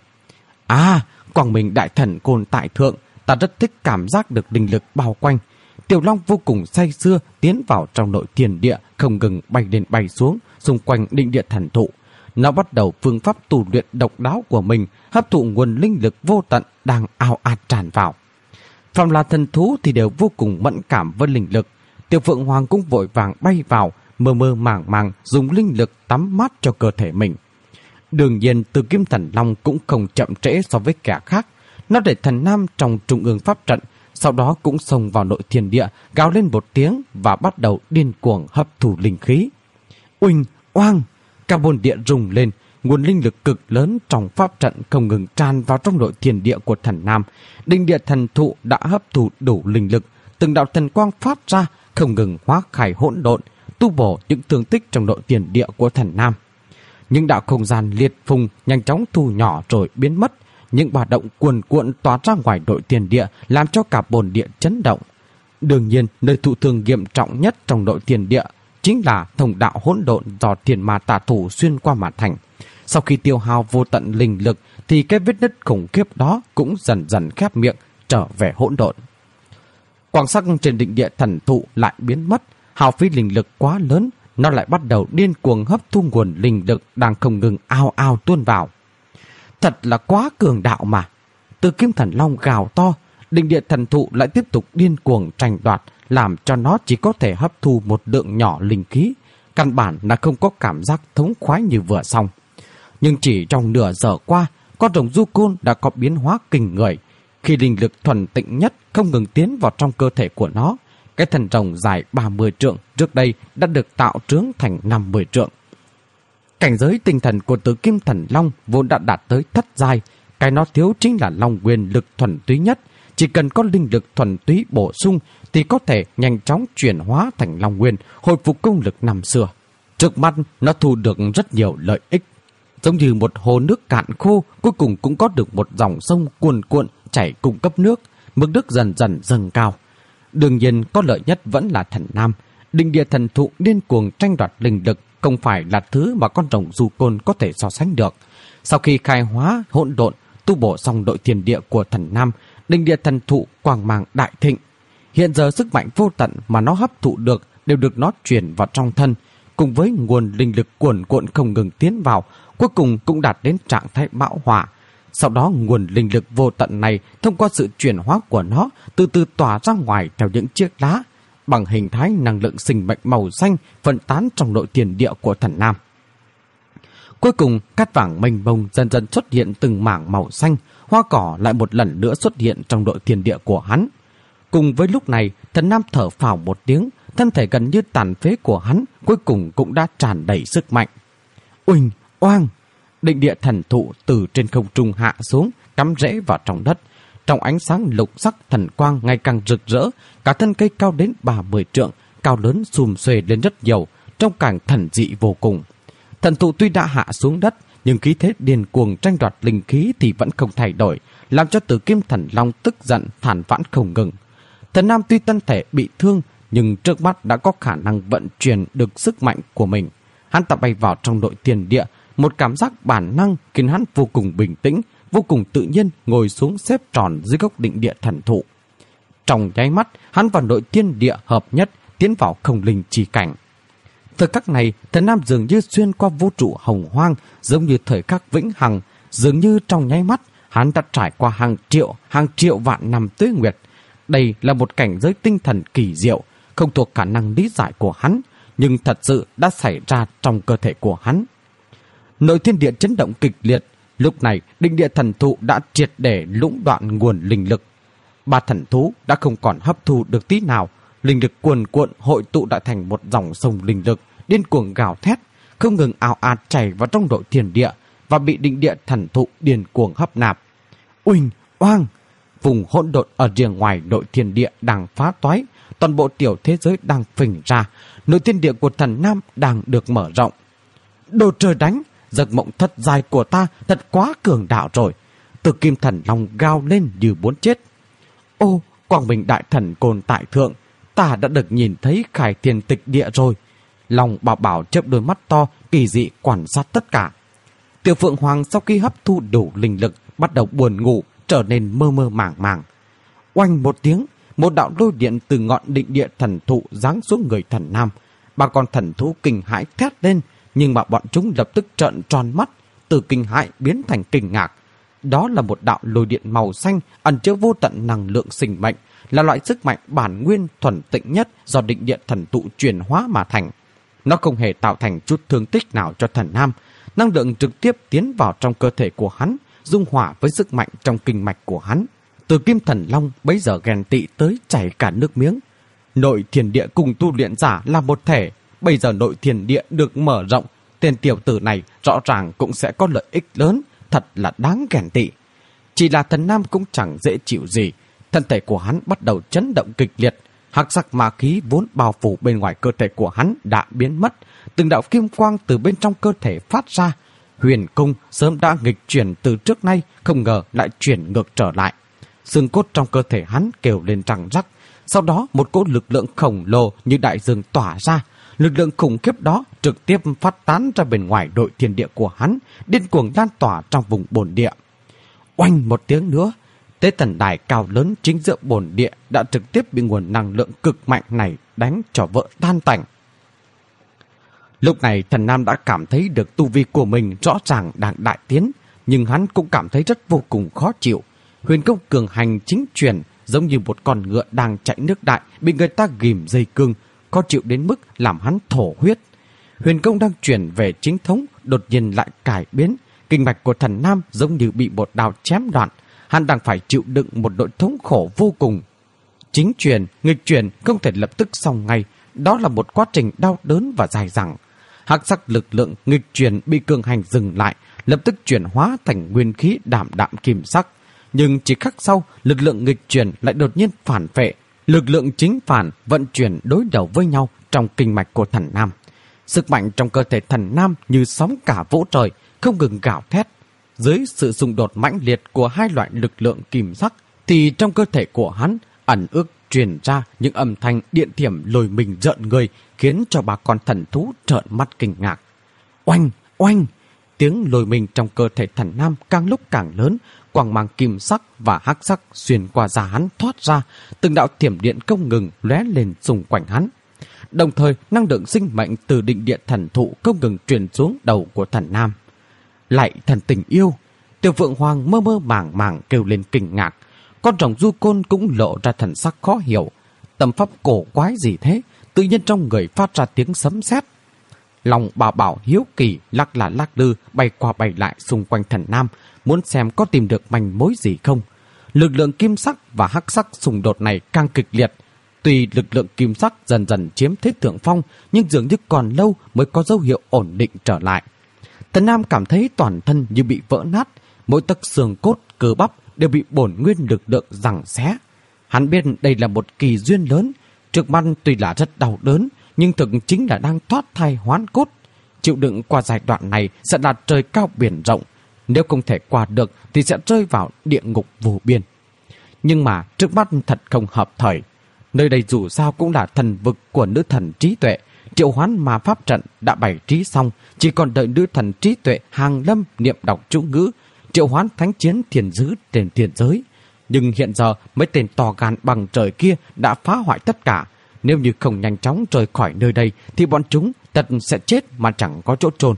À, Quang Minh đại thần Côn tại thượng, ta rất thích cảm giác được linh lực bao quanh. Tiểu Long vô cùng say sưa tiến vào trong nội thiên địa, không ngừng bay lên bay xuống xung quanh định địa thần thụ. Nó bắt đầu phương pháp tu luyện độc đáo của mình, hấp thụ nguồn linh lực vô tận đang ao ạt tràn vào. Phàm là thần thú thì đều vô cùng mẫn cảm với linh lực. Tiểu Phượng Hoàng cũng vội vàng bay vào, mơ mơ màng màng dùng linh lực tắm mát cho cơ thể mình. Đương nhiên Từ Kim Thần Long cũng không chậm trễ so với kẻ khác. Nó để thần nam trong trung ương pháp trận, sau đó cũng xông vào nội thiên địa, gào lên một tiếng và bắt đầu điên cuồng hấp thụ linh khí. Uỳnh, oang, cả bồn địa rung lên, nguồn linh lực cực lớn trong pháp trận không ngừng tràn vào trong nội thiên địa của thần nam. Định địa thần thụ đã hấp thụ đủ linh lực, từng đạo thần quang phát ra, không ngừng hóa khai hỗn độn, tu bổ những thương tích trong nội thiên địa của thần nam. Những đạo không gian liệt phùng nhanh chóng thu nhỏ rồi biến mất. Những bà động cuồn cuộn tỏa ra ngoài nội thiên địa làm cho cả bồn địa chấn động. Đương nhiên, nơi thụ thương nghiêm trọng nhất trong nội thiên địa chính là thông đạo hỗn độn do thiên ma tà thủ xuyên qua mà thành. Sau khi tiêu hao vô tận linh lực thì cái vết nứt khủng khiếp đó cũng dần dần khép miệng trở về hỗn độn. Quang sắc trên định địa thần thụ lại biến mất, hao phí linh lực quá lớn, nó lại bắt đầu điên cuồng hấp thu nguồn linh lực đang không ngừng ao ao tuôn vào. Thật là quá cường đạo mà. Từ Kim Thần Long gào to, định địa thần thụ lại tiếp tục điên cuồng tranh đoạt, làm cho nó chỉ có thể hấp thu một lượng nhỏ linh khí, căn bản là không có cảm giác thống khoái như vừa xong. Nhưng chỉ trong nửa giờ qua, con rồng du côn đã có biến hóa kinh người. Khi linh lực thuần tịnh nhất không ngừng tiến vào trong cơ thể của nó, cái thần rồng dài ba mươi trượng trước đây đã được tạo trướng thành năm mươi trượng. Cảnh giới tinh thần của Từ Kim Thần Long vốn đã đạt tới thất giai, cái nó thiếu chính là long nguyên lực thuần túy nhất. Chỉ cần có linh lực thuần túy bổ sung thì có thể nhanh chóng chuyển hóa thành long nguyên, hồi phục công lực năm xưa. Trước mắt nó thu được rất nhiều lợi ích. Giống như một hồ nước cạn khô, cuối cùng cũng có được một dòng sông cuồn cuộn chảy cung cấp nước, mức nước dần dần dâng cao. Đương nhiên có lợi nhất vẫn là thần nam. Định địa thần thụ điên cuồng tranh đoạt linh lực không phải là thứ mà con rồng du côn có thể so sánh được. Sau khi khai hóa hỗn độn, tu bổ xong đội thiên địa của thần nam, linh địa thần thụ quang mang đại thịnh. Hiện giờ sức mạnh vô tận mà nó hấp thụ được đều được nó truyền vào trong thân, cùng với nguồn linh lực cuồn cuộn không ngừng tiến vào, cuối cùng cũng đạt đến trạng thái bão hòa. Sau đó nguồn linh lực vô tận này thông qua sự chuyển hóa của nó từ từ tỏa ra ngoài theo những chiếc lá, bằng hình thái năng lượng sinh mệnh màu xanh phân tán trong nội thiên địa của thần nam. Cuối cùng, cát vàng mênh mông dần dần xuất hiện từng mảng màu xanh, hoa cỏ lại một lần nữa xuất hiện trong nội thiên địa của hắn. Cùng với lúc này, thần nam thở phào một tiếng, thân thể gần như tàn phế của hắn cuối cùng cũng đã tràn đầy sức mạnh. Uỳnh, oang! Định địa thần thụ từ trên không trung hạ xuống, cắm rễ vào trong đất. Trong ánh sáng lục sắc thần quang ngày càng rực rỡ, cả thân cây cao đến ba mươi trượng, cao lớn xùm xuê lên rất nhiều, trông càng thần dị vô cùng. Thần thụ tuy đã hạ xuống đất, nhưng khí thế điên cuồng tranh đoạt linh khí thì vẫn không thay đổi, làm cho Tử Kim Thần Long tức giận than vãn không ngừng. Thần nam tuy thân thể bị thương, nhưng trước mắt đã có khả năng vận chuyển được sức mạnh của mình. Hắn ta bay vào trong nội thiên địa, một cảm giác bản năng khiến hắn vô cùng bình tĩnh, vô cùng tự nhiên ngồi xuống xếp tròn dưới gốc định địa thần thụ. Trong nháy mắt, hắn và nội thiên địa hợp nhất, tiến vào không linh chi cảnh. Thời khắc này, thần nam dường như xuyên qua vũ trụ hồng hoang, giống như thời khắc vĩnh hằng, dường như trong nháy mắt, hắn đã trải qua hàng triệu, hàng triệu vạn năm tuế nguyệt. Đây là một cảnh giới tinh thần kỳ diệu, không thuộc khả năng lý giải của hắn, nhưng thật sự đã xảy ra trong cơ thể của hắn. Nội thiên địa chấn động kịch liệt, lúc này định địa thần thụ đã triệt để lũng đoạn nguồn linh lực. Ba thần thú đã không còn hấp thu được tí nào, linh lực cuồn cuộn hội tụ đã thành một dòng sông linh lực, điên cuồng gào thét, không ngừng ào ạt chảy vào trong nội thiên địa và bị định địa thần thụ điên cuồng hấp nạp. Uỳnh, oang! Vùng hỗn độn ở rìa ngoài nội thiên địa đang phá toái, toàn bộ tiểu thế giới đang phình ra, nội thiên địa của thần nam đang được mở rộng. Đồ trời đánh! Giấc mộng thật dài của ta thật quá cường đạo rồi. Tử Kim Thần Long gào lên như muốn chết. Ô, quang minh đại thần côn tại thượng, ta đã được nhìn thấy khải thiên tịch địa rồi. Long bảo bảo chớp đôi mắt to kỳ dị quan sát tất cả. Tiểu Phượng Hoàng sau khi hấp thu đủ linh lực bắt đầu buồn ngủ, trở nên mơ mơ màng màng. Oanh một tiếng, một đạo lôi điện từ ngọn định địa thần thụ giáng xuống người thần nam. Ba con thần thú kinh hãi thét lên, nhưng mà bọn chúng lập tức trợn tròn mắt, từ kinh hãi biến thành kinh ngạc. Đó là một đạo lôi điện màu xanh ẩn chứa vô tận năng lượng sinh mệnh, là loại sức mạnh bản nguyên thuần tịnh nhất do định địa thần thụ chuyển hóa mà thành. Nó không hề tạo thành chút thương tích nào cho thần nam, năng lượng trực tiếp tiến vào trong cơ thể của hắn, dung hòa với sức mạnh trong kinh mạch của hắn. Tử Kim Thần Long bấy giờ ghen tị tới chảy cả nước miếng. Nội thiên địa cùng tu luyện giả là một thể, bây giờ nội thiên địa được mở rộng, tên tiểu tử này rõ ràng cũng sẽ có lợi ích lớn, thật là đáng ghen tị. Chỉ là thần nam cũng chẳng dễ chịu gì, thân thể của hắn bắt đầu chấn động kịch liệt, hắc sắc ma khí vốn bao phủ bên ngoài cơ thể của hắn đã biến mất, từng đạo kim quang từ bên trong cơ thể phát ra. Huyền cung sớm đã nghịch chuyển từ trước nay, không ngờ lại chuyển ngược trở lại. Xương cốt trong cơ thể hắn kêu lên răng rắc, sau đó một cỗ lực lượng khổng lồ như đại dương tỏa ra. Lực lượng khủng khiếp đó trực tiếp phát tán ra bên ngoài nội thiên địa của hắn, điên cuồng lan tỏa trong vùng bồn địa. Oanh một tiếng nữa, tế thần đài cao lớn chính giữa bồn địa đã trực tiếp bị nguồn năng lượng cực mạnh này đánh cho vỡ tan tành. Lúc này thần nam đã cảm thấy được tu vi của mình rõ ràng đang đại tiến, nhưng hắn cũng cảm thấy rất vô cùng khó chịu. Huyền công cường hành chính truyền giống như một con ngựa đang chạy nước đại bị người ta ghìm dây cương, khó chịu đến mức làm hắn thổ huyết. Huyền công đang chuyển về chính thống đột nhiên lại cải biến, kinh mạch của thần nam giống như bị một đao chém đoạn, hắn đang phải chịu đựng một nỗi thống khổ vô cùng. Chính truyền, nghịch truyền không thể lập tức xong ngay, đó là một quá trình đau đớn và dài dẳng. Hắc sắc lực lượng nghịch truyền bị cường hành dừng lại, lập tức chuyển hóa thành nguyên khí đạm đạm kim sắc. Nhưng chỉ khắc sau, lực lượng nghịch truyền lại đột nhiên phản vệ, lực lượng chính phản vận chuyển đối đầu với nhau trong kinh mạch của thần nam. Sức mạnh trong cơ thể thần nam như sóng cả vỗ trời, không ngừng gào thét. Dưới sự xung đột mãnh liệt của hai loại lực lượng kim sắc, thì trong cơ thể của hắn ẩn ước truyền ra những âm thanh điện thiểm lồi mình rợn người, khiến cho bà con thần thú trợn mắt kinh ngạc. Oanh, oanh! Tiếng lồi mình trong cơ thể thần nam càng lúc càng lớn, quang mang kim sắc và hắc sắc xuyên qua da hắn thoát ra, từng đạo thiểm điện không ngừng lóe lên xung quanh hắn. Đồng thời, năng lượng sinh mệnh từ định địa thần thụ không ngừng truyền xuống đầu của thần nam. Lạy thần tình yêu! Tiểu Phượng Hoàng mơ mơ màng màng kêu lên kinh ngạc. Con rồng du côn cũng lộ ra thần sắc khó hiểu. Tâm pháp cổ quái gì thế? Tự nhiên trong người phát ra tiếng sấm sét. Lòng bà bảo hiếu kỳ lắc là lắc lư bay qua bay lại xung quanh thần nam, muốn xem có tìm được manh mối gì không. Lực lượng kim sắc và hắc sắc xung đột này càng kịch liệt. Tuy lực lượng kim sắc dần dần chiếm thế thượng phong, nhưng dường như còn lâu mới có dấu hiệu ổn định trở lại. Thần nam cảm thấy toàn thân như bị vỡ nát, mỗi tấc xương cốt, cơ bắp đều bị bổn nguyên lực lượng giằng xé. Hắn biết đây là một kỳ duyên lớn, trước mắt tuy là rất đau đớn, nhưng thực chính là đang thoát thai hoán cốt. Chịu đựng qua giai đoạn này sẽ đạt trời cao biển rộng, nếu không thể qua được thì sẽ rơi vào địa ngục vô biên. Nhưng mà trước mắt thật không hợp thời. Nơi đây dù sao cũng là thần vực của nữ thần trí tuệ, triệu hoán ma pháp trận đã bày trí xong, chỉ còn đợi nữ thần trí tuệ hàng lâm niệm đọc chú ngữ, triệu hoán thánh chiến thiền dữ trên thiên giới. Nhưng hiện giờ mấy tên to gan bằng trời kia đã phá hoại tất cả. Nếu như không nhanh chóng rời khỏi nơi đây thì bọn chúng tất sẽ chết mà chẳng có chỗ chôn.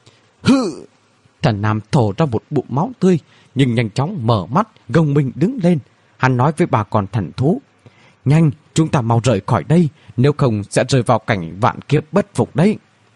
Hự! Thần nam thổ ra một bụng máu tươi, nhưng nhanh chóng mở mắt, gồng mình đứng lên. Hắn nói với bà con thần thú: nhanh, chúng ta mau rời khỏi đây, nếu không sẽ rơi vào cảnh vạn kiếp bất phục đấy.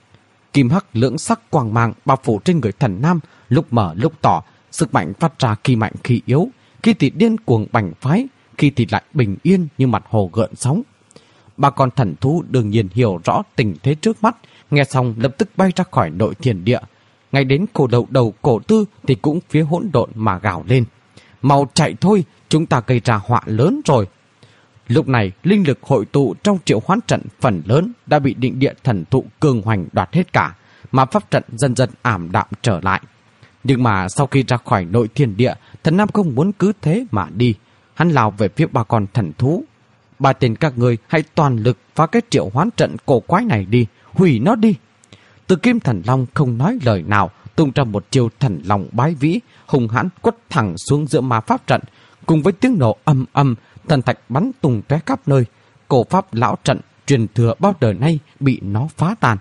Kim hắc lưỡng sắc quang mang bao phủ trên người thần nam, lúc mở lúc tỏ, sức mạnh phát ra khi mạnh khi yếu, khi thì điên cuồng bành phái, khi thì lại bình yên như mặt hồ gợn sóng. Bà con thần thú đương nhiên hiểu rõ tình thế trước mắt, nghe xong lập tức bay ra khỏi nội thiên địa. Ngay đến cổ đầu đầu cổ tư thì cũng phía hỗn độn mà gào lên: mau chạy thôi, chúng ta gây ra họa lớn rồi. Lúc này, linh lực hội tụ trong triệu hoán trận phần lớn đã bị định địa thần thụ cường hoành đoạt hết cả, mà pháp trận dần dần ảm đạm trở lại. Nhưng mà sau khi ra khỏi nội thiên địa, thần nam không muốn cứ thế mà đi. Hắn lao về phía ba con thần thú: ba tên các người hãy toàn lực phá cái triệu hoán trận cổ quái này đi, hủy nó đi. Từ Kim Thần Long không nói lời nào, tung ra một chiêu thần long bái vĩ, hùng hãn quất thẳng xuống giữa ma pháp trận. Cùng với tiếng nổ âm âm, thần thạch bắn tung tóe khắp nơi. Cổ pháp lão trận truyền thừa bao đời nay bị nó phá tan.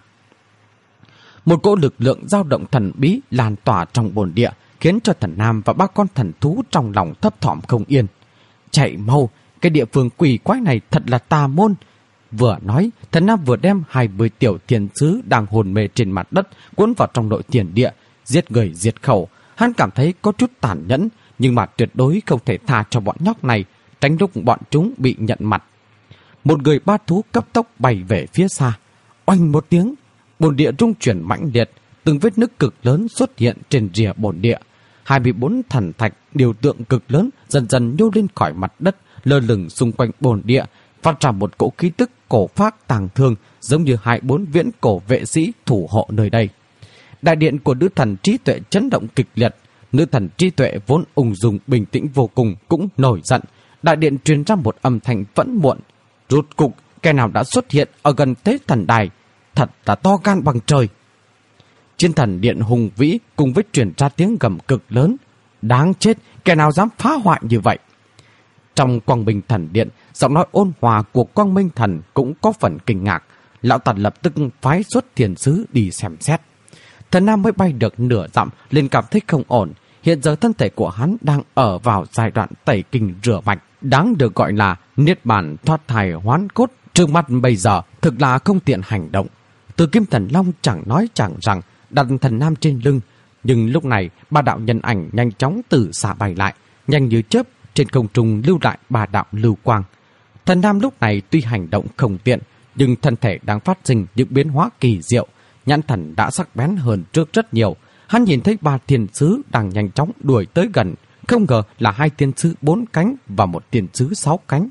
Một cỗ lực lượng dao động thần bí lan tỏa trong bồn địa, khiến cho thần nam và ba con thần thú trong lòng thấp thỏm không yên. Chạy mau, cái địa phương quỷ quái này thật là tà môn. Vừa nói, thần nam vừa đem hai mươi tiểu thiên sứ đang hồn mê trên mặt đất cuốn vào trong nội thiên địa, giết người diệt khẩu. Hắn cảm thấy có chút tàn nhẫn, nhưng mà tuyệt đối không thể tha cho bọn nhóc này, tránh lúc bọn chúng bị nhận mặt. Một người ba thú cấp tốc bay về phía xa. Oanh một tiếng, bồn địa rung chuyển mãnh liệt, từng vết nứt cực lớn xuất hiện trên rìa bồn địa. hai mươi bốn thần thạch điều tượng cực lớn dần dần nhô lên khỏi mặt đất, lơ lửng xung quanh bồn địa, phát ra một cỗ khí tức cổ phác tàng thương, giống như hai bốn viễn cổ vệ sĩ thủ hộ nơi đây. Đại điện của nữ thần trí tuệ chấn động kịch liệt. Nữ thần trí tuệ vốn ung dung bình tĩnh vô cùng cũng nổi giận. Đại điện truyền ra một âm thanh phẫn muộn: rốt cục kẻ nào đã xuất hiện ở gần tế thần đài, thật là to gan bằng trời. Chiến thần điện hùng vĩ cùng với truyền ra tiếng gầm cực lớn: đáng chết, kẻ nào dám phá hoại như vậy. Trong Quang Minh Thần Điện, giọng nói ôn hòa của Quang Minh Thần cũng có phần kinh ngạc. Lão Tần lập tức phái xuất thiền sứ đi xem xét. Thần nam mới bay được nửa dặm liền cảm thấy không ổn. Hiện giờ thân thể của hắn đang ở vào giai đoạn tẩy kinh rửa mạch, đáng được gọi là niết bàn thoát thai hoán cốt. Trước mắt bây giờ thực là không tiện hành động. Từ Kim Thần Long chẳng nói chẳng rằng đặt thần nam trên lưng, nhưng lúc này ba đạo nhân ảnh nhanh chóng từ xa bay lại, nhanh như chớp trên không trung lưu lại ba đạo lưu quang. Thần nam lúc này tuy hành động không tiện, nhưng thân thể đang phát sinh những biến hóa kỳ diệu, nhãn thần đã sắc bén hơn trước rất nhiều. Hắn nhìn thấy ba thiên sứ đang nhanh chóng đuổi tới gần, không ngờ là hai thiên sứ bốn cánh và một thiên sứ sáu cánh.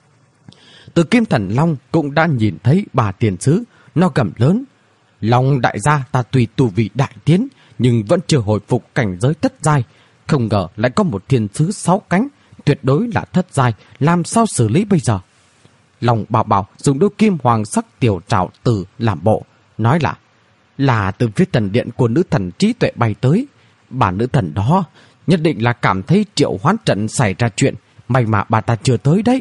Từ Kim Thần Long cũng đã nhìn thấy ba thiên sứ, nó gầm lớn: Long đại gia, ta tuy tu vị đại tiến nhưng vẫn chưa hồi phục cảnh giới thất giai, không ngờ lại có một thiên sứ sáu cánh, tuyệt đối là thất giai, làm sao xử lý bây giờ? Long bảo bảo dùng đôi kim hoàng sắc tiểu trảo từ làm bộ, nói là là từ phía thần điện của nữ thần trí tuệ bay tới. Bà nữ thần đó nhất định là cảm thấy triệu hoán trận xảy ra chuyện, may mà bà ta chưa tới đấy.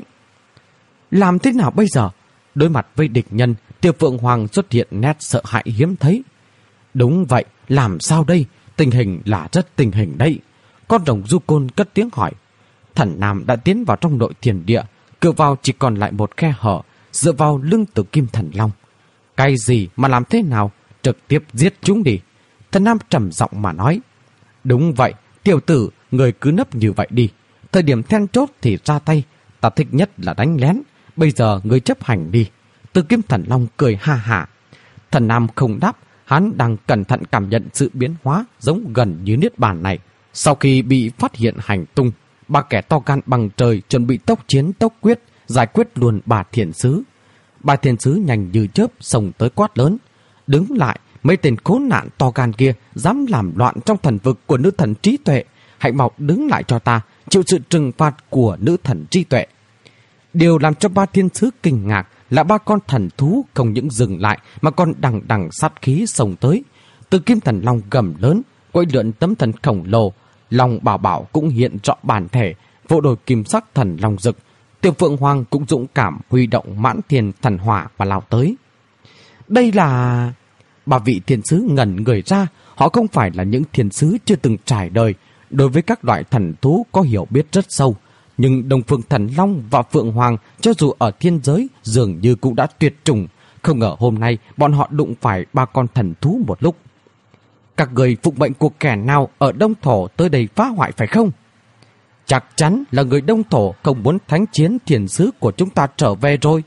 Làm thế nào bây giờ? Đối mặt với địch nhân, Tiêu Phượng Hoàng xuất hiện nét sợ hãi hiếm thấy. Đúng vậy, làm sao đây? Tình hình là rất tình hình đấy. Con rồng du côn cất tiếng hỏi. Thần Nam đã tiến vào trong nội thiền địa, cửa vào chỉ còn lại một khe hở, dựa vào lưng Tử Kim Thần Long. Cái gì mà làm thế nào? Trực tiếp giết chúng đi. Thần Nam trầm giọng mà nói. Đúng vậy, tiểu tử, người cứ nấp như vậy đi. Thời điểm then chốt thì ra tay, ta thích nhất là đánh lén. Bây giờ người chấp hành đi. Tử Kim Thần Long cười ha hả. Thần Nam không đáp, hắn đang cẩn thận cảm nhận sự biến hóa giống gần như niết bàn này. Sau khi bị phát hiện hành tung, ba kẻ to gan bằng trời chuẩn bị tốc chiến tốc quyết, giải quyết luôn bà thiền sứ. Bà thiền sứ nhanh như chớp xông tới quát lớn. Đứng lại, mấy tên khốn nạn to gan kia dám làm loạn trong thần vực của nữ thần trí tuệ. Hãy mau đứng lại cho ta, chịu sự trừng phạt của nữ thần trí tuệ. Điều làm cho ba thiên sứ kinh ngạc là ba con thần thú không những dừng lại mà còn đằng đằng sát khí xông tới. Tử Kim Thần Long gầm lớn, quay lượn tấm thần khổng lồ. Long Bảo Bảo cũng hiện rõ bản thể, vô đôi kim sắc thần long rực. Tiêu Phượng Hoàng cũng dũng cảm huy động mãn thiên thần hỏa và lao tới. Đây là... Ba vị thiên sứ ngẩn người ra, họ không phải là những thiên sứ chưa từng trải đời. Đối với các loại thần thú có hiểu biết rất sâu. Nhưng Đông Phương Thần Long và Phượng Hoàng cho dù ở thiên giới dường như cũng đã tuyệt chủng. Không ngờ hôm nay bọn họ đụng phải ba con thần thú một lúc. Các người phục mệnh của kẻ nào ở Đông Thổ tới đây phá hoại phải không? Chắc chắn là người Đông Thổ không muốn thánh chiến thiên sứ của chúng ta trở về rồi.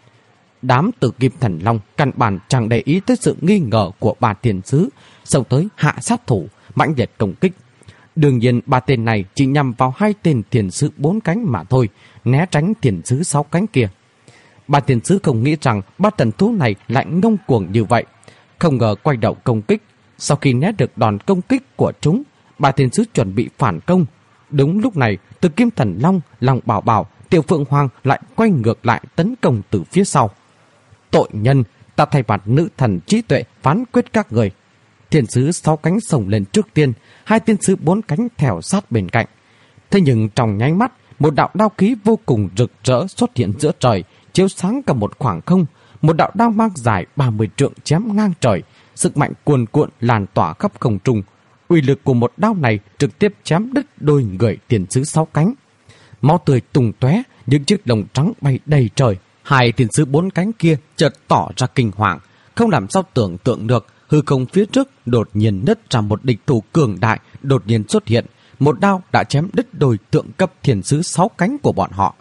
Đám Tử Kim Thần Long căn bản chẳng để ý tới sự nghi ngờ của ba thiên sứ, xông tới hạ sát thủ, mãnh liệt công kích. Đương nhiên ba tên này chỉ nhằm vào hai tên thiên sứ bốn cánh mà thôi, né tránh thiên sứ sáu cánh kia. Ba thiên sứ không nghĩ rằng ba thần thú này lại ngông cuồng như vậy, không ngờ quay đầu công kích. Sau khi né được đòn công kích của chúng, ba thiên sứ chuẩn bị phản công. Đúng lúc này, Tử Kim Thần Long, Long Bảo Bảo, Tiểu Phượng Hoàng lại quay ngược lại tấn công từ phía sau. Tội nhân, ta thay mặt nữ thần trí tuệ phán quyết các người. Thiên sứ sáu cánh xông lên trước tiên, hai thiên sứ bốn cánh theo sát bên cạnh. Thế nhưng trong nháy mắt, một đạo đao khí vô cùng rực rỡ xuất hiện giữa trời, chiếu sáng cả một khoảng không. Một đạo đao mang dài ba mươi trượng chém ngang trời, sức mạnh cuồn cuộn lan tỏa khắp không trung. Uy lực của một đao này trực tiếp chém đứt đôi người thiên sứ sáu cánh. Máu tươi tung tóe, những chiếc lồng trắng bay đầy trời. Hai thiên sứ bốn cánh kia chợt tỏ ra kinh hoàng, không làm sao tưởng tượng được hư không phía trước đột nhiên nứt ra một địch thủ cường đại đột nhiên xuất hiện, một đao đã chém đứt đôi tượng cấp thiên sứ sáu cánh của bọn họ.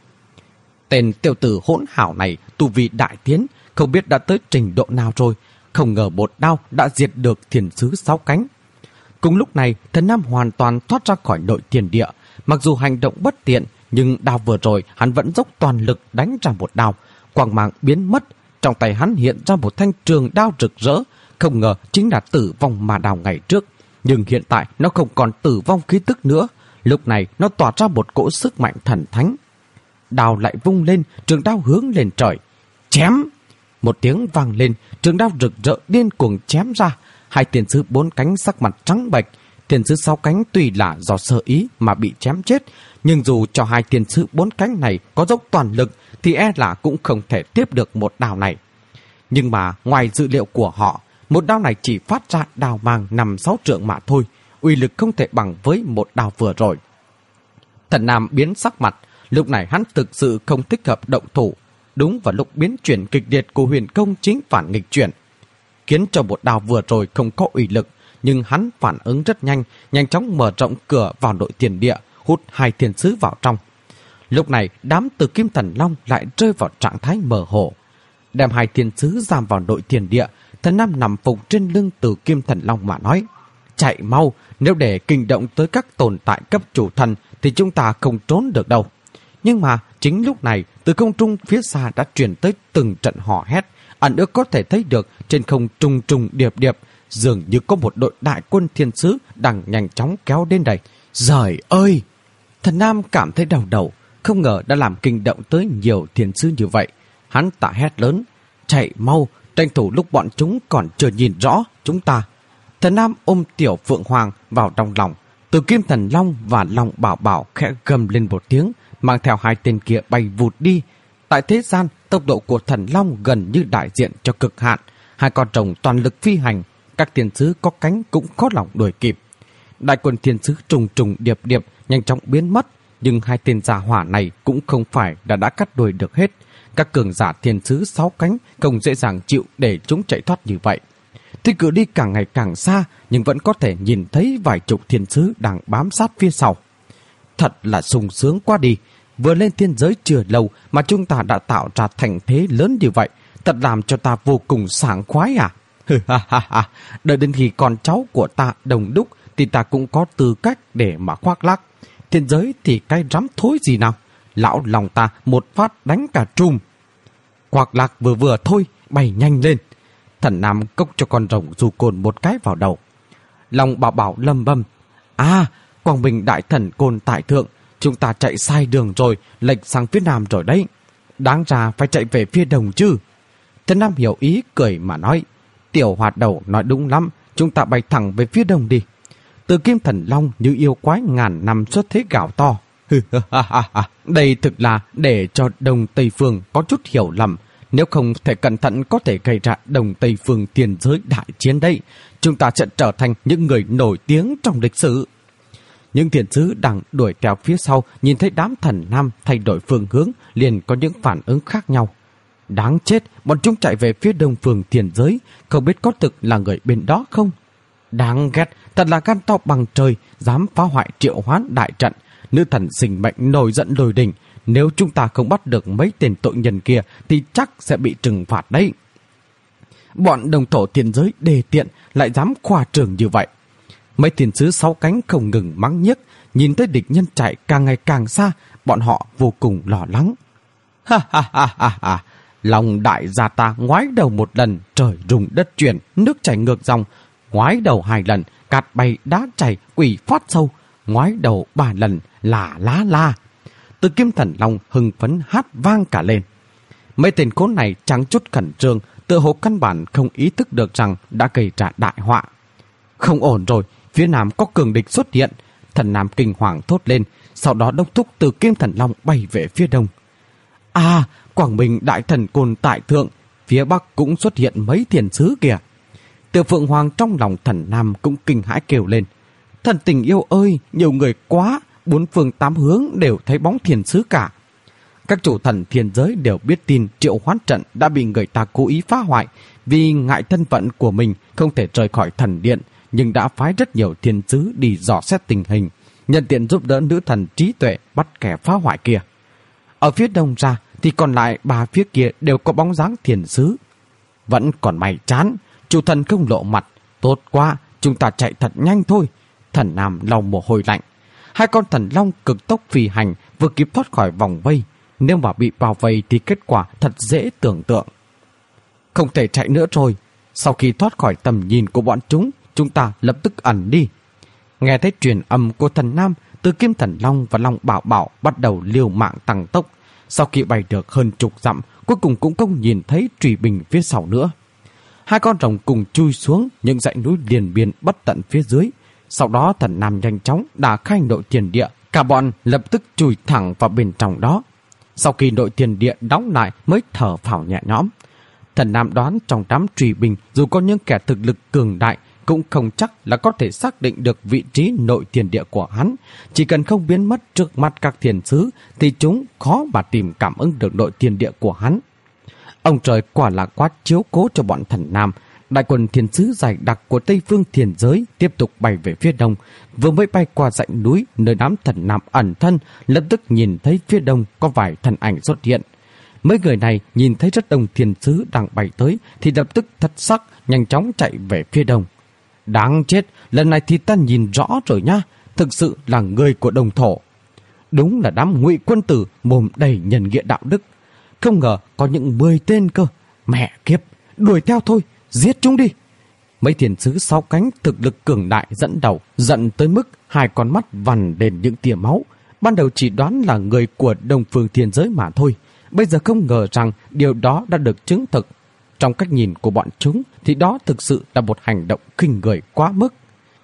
Tên tiểu tử hỗn hảo này tu vi đại tiến, không biết đã tới trình độ nào rồi, không ngờ một đao đã diệt được thiên sứ sáu cánh. Cùng lúc này, Thần Nam hoàn toàn thoát ra khỏi nội thiên địa, mặc dù hành động bất tiện, nhưng đao vừa rồi hắn vẫn dốc toàn lực đánh ra một đao, quang mang biến mất, trong tay hắn hiện ra một thanh trường đao rực rỡ, không ngờ chính là tử vong mà đao ngày trước, nhưng hiện tại nó không còn tử vong khí tức nữa, lúc này nó tỏa ra một cỗ sức mạnh thần thánh. Đao lại vung lên, trường đao hướng lên trời, chém. Một tiếng vang lên, trường đao rực rỡ điên cuồng chém ra, hai thiên sứ bốn cánh sắc mặt trắng bệch. Thiên sứ sáu cánh tuy là do sơ ý mà bị chém chết, nhưng dù cho hai thiên sứ bốn cánh này có dốc toàn lực thì e là cũng không thể tiếp được một đao này. Nhưng mà ngoài dự liệu của họ, một đao này chỉ phát ra đao mang năm sáu trượng mà thôi, uy lực không thể bằng với một đao vừa rồi. Thần Nam biến sắc mặt, lúc này hắn thực sự không thích hợp động thủ. Đúng vào lúc biến chuyển kịch liệt của huyền công chính phản nghịch chuyển, khiến cho một đao vừa rồi không có uy lực, nhưng hắn phản ứng rất nhanh, nhanh chóng mở rộng cửa vào nội thiên địa, hút hai thiên sứ vào trong. Lúc này, đám Tử Kim Thần Long lại rơi vào trạng thái mơ hồ. Đem hai thiên sứ giam vào nội thiên địa, Thần Nam nằm phục trên lưng Tử Kim Thần Long mà nói: chạy mau, nếu để kinh động tới các tồn tại cấp chủ thần thì chúng ta không trốn được đâu. Nhưng mà chính lúc này, từ không trung phía xa đã truyền tới từng trận hò hét, ẩn ước có thể thấy được trên không trùng trùng điệp điệp, dường như có một đội đại quân thiên sứ đang nhanh chóng kéo đến đây. Giời ơi! Thần Nam cảm thấy đau đầu, không ngờ đã làm kinh động tới nhiều thiên sứ như vậy. Hắn tạ hét lớn: chạy mau, tranh thủ lúc bọn chúng còn chưa nhìn rõ chúng ta. Thần Nam ôm Tiểu Phượng Hoàng vào trong lòng, Từ Kim Thần Long và Long Bảo Bảo khẽ gầm lên một tiếng, mang theo hai tên kia bay vụt đi. Tại thế gian, tốc độ của Thần Long gần như đại diện cho cực hạn. Hai con rồng toàn lực phi hành, các thiên sứ có cánh cũng khó lòng đuổi kịp. Đại quân thiên sứ trùng trùng điệp điệp nhanh chóng biến mất, nhưng hai tên giả hỏa này cũng không phải là đã cắt đuôi được hết. Các cường giả thiên sứ sáu cánh không dễ dàng chịu để chúng chạy thoát như vậy. Tuy cự đi càng ngày càng xa, nhưng vẫn có thể nhìn thấy vài chục thiên sứ đang bám sát phía sau. Thật là sung sướng quá đi. Vừa lên thiên giới chưa lâu mà chúng ta đã tạo ra thành thế lớn như vậy, thật làm cho ta vô cùng sảng khoái à. Ha ha ha, đợi đến khi con cháu của ta đồng đúc thì ta cũng có tư cách để mà khoác lác. Thiên giới thì cái rắm thối gì nào, lão lòng ta một phát đánh cả trùm. Khoác lác vừa vừa thôi, bay nhanh lên. Thần Nam cốc cho con rồng du côn một cái vào đầu. Long Bảo Bảo lầm bầm, à, Quang Minh đại thần côn tại thượng, chúng ta chạy sai đường rồi, lệch sang phía nam rồi đấy. Đáng ra phải chạy về phía đông chứ. Thần Nam hiểu ý cười mà nói, tiểu hoạt đầu nói đúng lắm, chúng ta bay thẳng về phía đông đi. Từ Kim Thần Long như yêu quái ngàn năm xuất thế gào to. Đây thực là để cho Đông Tây Phương có chút hiểu lầm. Nếu không thể cẩn thận có thể gây ra Đông Tây Phương tiền giới đại chiến đây. Chúng ta sẽ trở thành những người nổi tiếng trong lịch sử. Những thiên sứ đang đuổi theo phía sau nhìn thấy đám Thần Nam thay đổi phương hướng liền có những phản ứng khác nhau. Đáng chết, bọn chúng chạy về phía đông phương tiền giới, không biết có thực là người bên đó không? Đáng ghét, thật là gan to bằng trời, dám phá hoại triệu hoán đại trận. Nữ thần sinh mệnh nổi giận đồi đỉnh, nếu chúng ta không bắt được mấy tên tội nhân kia thì chắc sẽ bị trừng phạt đấy. Bọn đồng thổ thiên giới đề tiện lại dám khoa trương như vậy. Mấy thiên sứ sáu cánh không ngừng mắng nhiếc, nhìn thấy địch nhân chạy càng ngày càng xa, bọn họ vô cùng lo lắng. Ha ha ha ha ha, lòng đại gia ta ngoái đầu một lần, trời rung đất chuyển, nước chảy ngược dòng. Ngoái đầu hai lần, cát bay đá chảy, quỷ phát sâu. Ngoái đầu ba lần, là lá la. Từ Kim Thần Long hưng phấn hát vang cả lên. Mấy tên khốn này chẳng chút khẩn trương, tựa hồ căn bản không ý thức được rằng đã gây ra đại họa. Không ổn rồi, phía nam có cường địch xuất hiện. Thần Nam kinh hoàng thốt lên, sau đó đốc thúc Từ Kim Thần Long bay về phía đông. À, Quảng Bình đại thần côn tại thượng, phía bắc cũng xuất hiện mấy thiên sứ kìa. Tiểu Phượng Hoàng trong lòng Thần Nam cũng kinh hãi kêu lên. Thần tình yêu ơi, nhiều người quá, bốn phương tám hướng đều thấy bóng thiên sứ cả. Các chủ thần thiên giới đều biết tin triệu hoán trận đã bị người ta cố ý phá hoại, vì ngại thân phận của mình không thể rời khỏi thần điện, nhưng đã phái rất nhiều thiên sứ đi dò xét tình hình, nhân tiện giúp đỡ nữ thần trí tuệ bắt kẻ phá hoại kia. Ở phía đông ra thì còn lại ba phía kia đều có bóng dáng thiên sứ. Vẫn còn may chán, chủ thần không lộ mặt, tốt quá, chúng ta chạy thật nhanh thôi. Thần Nam lau mồ hôi lạnh. Hai con thần long cực tốc phi hành vừa kịp thoát khỏi vòng vây. Nếu mà bị bao vây thì kết quả thật dễ tưởng tượng. Không thể chạy nữa rồi. Sau khi thoát khỏi tầm nhìn của bọn chúng, chúng ta lập tức ẩn đi. Nghe thấy truyền âm của Thần Nam, Từ Kim Thần Long và Long Bảo Bảo bắt đầu liều mạng tăng tốc. Sau khi bay được hơn chục dặm, cuối cùng cũng không nhìn thấy Trùy Bình phía sau nữa. Hai con rồng cùng chui xuống những dãy núi liền biên bất tận phía dưới. Sau đó Thần Nam nhanh chóng đả khai nội thiên địa, cả bọn lập tức chui thẳng vào bên trong đó. Sau khi nội thiên địa đóng lại mới thở phào nhẹ nhõm. Thần Nam đoán trong đám Trùy Bình dù có những kẻ thực lực cường đại cũng không chắc là có thể xác định được vị trí nội thiên địa của hắn. Chỉ cần không biến mất trước mắt các thiên sứ thì chúng khó mà tìm cảm ứng được nội thiên địa của hắn. Ông trời quả là quá chiếu cố cho bọn Thần Nam. Đại quân thiên sứ dày đặc của Tây Phương Thiên Giới tiếp tục bay về phía đông. Vừa mới bay qua dãy núi nơi đám Thần Nam ẩn thân, lập tức nhìn thấy phía đông có vài thân ảnh xuất hiện. Mấy người này nhìn thấy rất đông thiên sứ đang bay tới thì lập tức thất sắc, nhanh chóng chạy về phía đông. Đáng chết, lần này thì ta nhìn rõ rồi nha, thực sự là người của đồng thổ. Đúng là đám ngụy quân tử mồm đầy nhân nghĩa đạo đức. Không ngờ có những mười tên cơ. Mẹ kiếp, đuổi theo thôi, giết chúng đi. Mấy thiên sứ sáu cánh thực lực cường đại dẫn đầu, giận tới mức hai con mắt vằn lên những tia máu. Ban đầu chỉ đoán là người của Đông Phương Thiên Giới mà thôi. Bây giờ không ngờ rằng điều đó đã được chứng thực. Trong cách nhìn của bọn chúng thì đó thực sự là một hành động kinh người quá mức.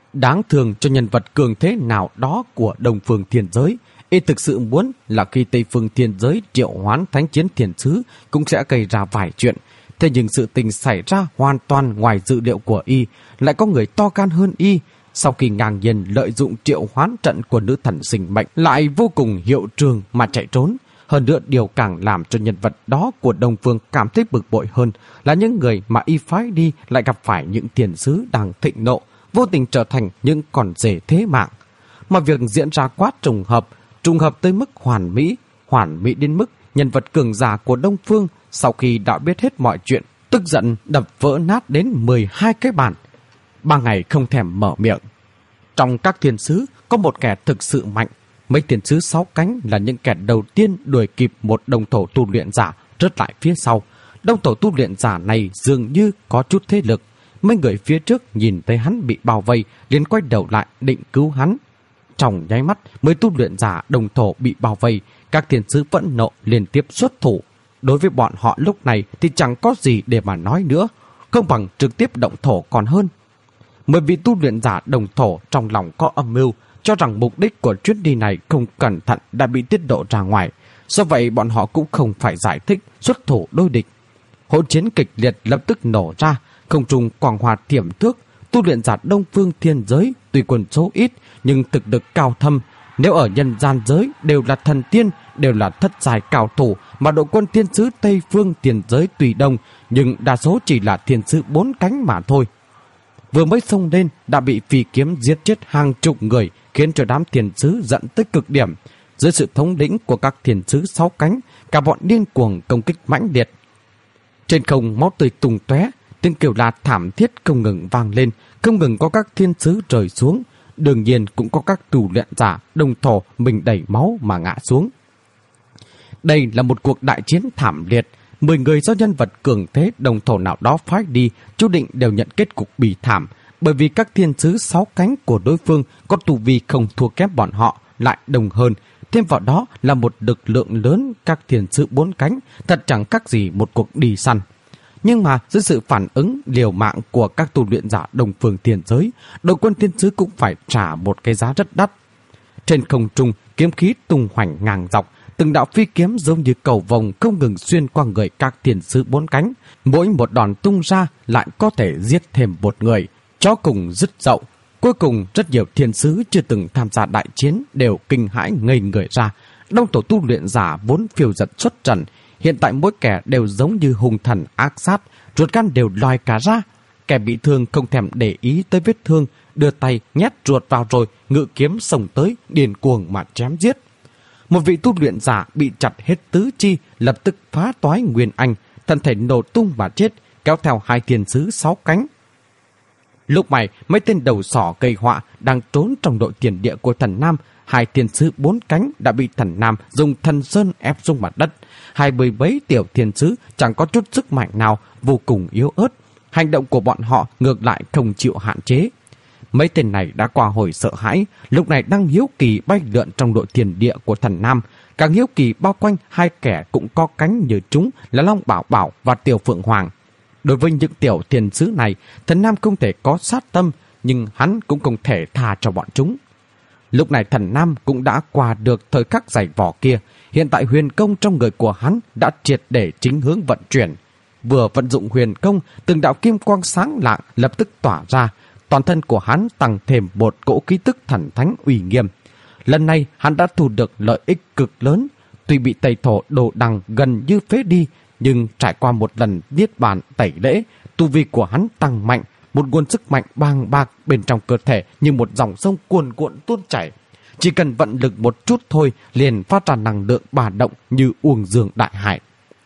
Đáng thương cho nhân vật cường thế nào đó của Đông Phương Thiên Giới, y thực sự muốn là khi Tây Phương Thiên Giới triệu hoán thánh chiến thiên sứ cũng sẽ gây ra vài chuyện. Thế nhưng sự tình xảy ra hoàn toàn ngoài dự liệu của y, lại có người to gan hơn y. Sau khi ngang nhiên lợi dụng triệu hoán trận của nữ thần sinh mệnh, lại vô cùng hiệu trường mà chạy trốn. Hơn nữa, điều càng làm cho nhân vật đó của Đông Phương cảm thấy bực bội hơn là những người mà y phái đi lại gặp phải những thiên sứ đang thịnh nộ, vô tình trở thành những con rể thế mạng. Mà việc diễn ra quá trùng hợp, trùng hợp tới mức hoàn mỹ, hoàn mỹ đến mức nhân vật cường giả của Đông Phương sau khi đã biết hết mọi chuyện, tức giận đập vỡ nát đến mười hai cái bàn. Ba ngày không thèm mở miệng. Trong các thiên sứ có một kẻ thực sự mạnh. Mấy thiên sứ sáu cánh là những kẻ đầu tiên đuổi kịp một đồng thổ tu luyện giả rớt lại phía sau. Đồng thổ tu luyện giả này dường như có chút thế lực. Mấy người phía trước nhìn thấy hắn bị bao vây liền quay đầu lại định cứu hắn. Trong nháy mắt mấy tu luyện giả đồng thổ bị bao vây, các thiên sứ vẫn nộ liên tiếp xuất thủ. Đối với bọn họ lúc này thì chẳng có gì để mà nói nữa, không bằng trực tiếp động thổ còn hơn. Mười vị tu luyện giả đồng thổ trong lòng có âm mưu, cho rằng mục đích của chuyến đi này không cẩn thận đã bị tiết lộ ra ngoài. Do vậy bọn họ cũng không phải giải thích xuất thủ đối địch. Hỗn chiến kịch liệt lập tức nổ ra, không trung quang hòa thiểm thước. Tu luyện giả Đông Phương Thiên Giới tuy quân số ít nhưng thực lực cao thâm. Nếu ở nhân gian giới đều là thần tiên, đều là thất giai cao thủ, mà đội quân thiên sứ Tây Phương Thiên Giới tùy đông, nhưng đa số chỉ là thiên sứ bốn cánh mà thôi. Vừa mới xông lên đã bị phi kiếm giết chết hàng chục người, khiến cho đám thiên sứ giận tới cực điểm. Dưới sự thống lĩnh của các thiên sứ sáu cánh, cả bọn điên cuồng công kích mãnh liệt. Trên không máu tươi tung tóe, tiếng kêu la thảm thiết không ngừng vang lên, không ngừng có các thiên sứ rơi xuống. Đương nhiên cũng có các tu luyện giả đồng thổ mình đẩy máu mà ngã xuống. Đây là một cuộc đại chiến thảm liệt. Mười người do nhân vật cường thế đồng thổ nào đó phái đi chú định đều nhận kết cục bi thảm, bởi vì các thiên sứ sáu cánh của đối phương có tu vi không thua kém bọn họ, lại đồng hơn. Thêm vào đó là một lực lượng lớn các thiên sứ bốn cánh, thật chẳng khác gì một cuộc đi săn. Nhưng mà dưới sự phản ứng liều mạng của các tu luyện giả Đông Phương Thiên Giới, đội quân thiên sứ cũng phải trả một cái giá rất đắt. Trên không trung, kiếm khí tung hoành ngang dọc, từng đạo phi kiếm giống như cầu vồng không ngừng xuyên qua người các thiên sứ bốn cánh. Mỗi một đòn tung ra lại có thể giết thêm một người, chó cùng dứt dậu. Cuối cùng rất nhiều thiên sứ chưa từng tham gia đại chiến đều kinh hãi ngây người ra. Đông tổ tu luyện giả vốn phiêu dật xuất trần, hiện tại mỗi kẻ đều giống như hung thần ác sát, ruột gan đều lòi cả ra. Kẻ bị thương không thèm để ý tới vết thương, đưa tay nhét ruột vào rồi ngự kiếm xông tới điên cuồng mà chém giết. Một vị tu luyện giả bị chặt hết tứ chi lập tức phá toái nguyên anh, thân thể nổ tung mà chết, kéo theo hai thiên sứ sáu cánh. Lúc này mấy tên đầu sỏ gây họa đang trốn trong đội tiền địa của thần Nam. Hai thiên sứ bốn cánh đã bị thần Nam dùng thần sơn ép xuống mặt đất. Hai mươi mấy tiểu thiên sứ chẳng có chút sức mạnh nào, vô cùng yếu ớt. Hành động của bọn họ ngược lại không chịu hạn chế. Mấy tên này đã qua hồi sợ hãi, lúc này đang hiếu kỳ bay lượn trong đội tiền địa của thần Nam. Càng hiếu kỳ bao quanh hai kẻ cũng có cánh như chúng là Long Bảo Bảo và Tiểu Phượng Hoàng. Đối với những tiểu thiên sứ này, thần Nam không thể có sát tâm, nhưng hắn cũng không thể tha cho bọn chúng. Lúc này thần Nam cũng đã qua được thời khắc giày vò kia. Hiện tại huyền công trong người của hắn đã triệt để chính hướng vận chuyển. Vừa vận dụng huyền công, từng đạo kim quang sáng lạng lập tức tỏa ra. Toàn thân của hắn tăng thêm một cỗ khí tức thần thánh uy nghiêm. Lần này hắn đã thu được lợi ích cực lớn. Tuy bị Tây Thổ đồ đằng gần như phế đi, nhưng trải qua một lần niết bàn tẩy lễ, tu vi của hắn tăng mạnh. Một nguồn sức mạnh bàng bạc bên trong cơ thể như một dòng sông cuồn cuộn tuôn chảy. Chỉ cần vận lực một chút thôi liền phát ra năng lượng bà động như uông dương đại hải.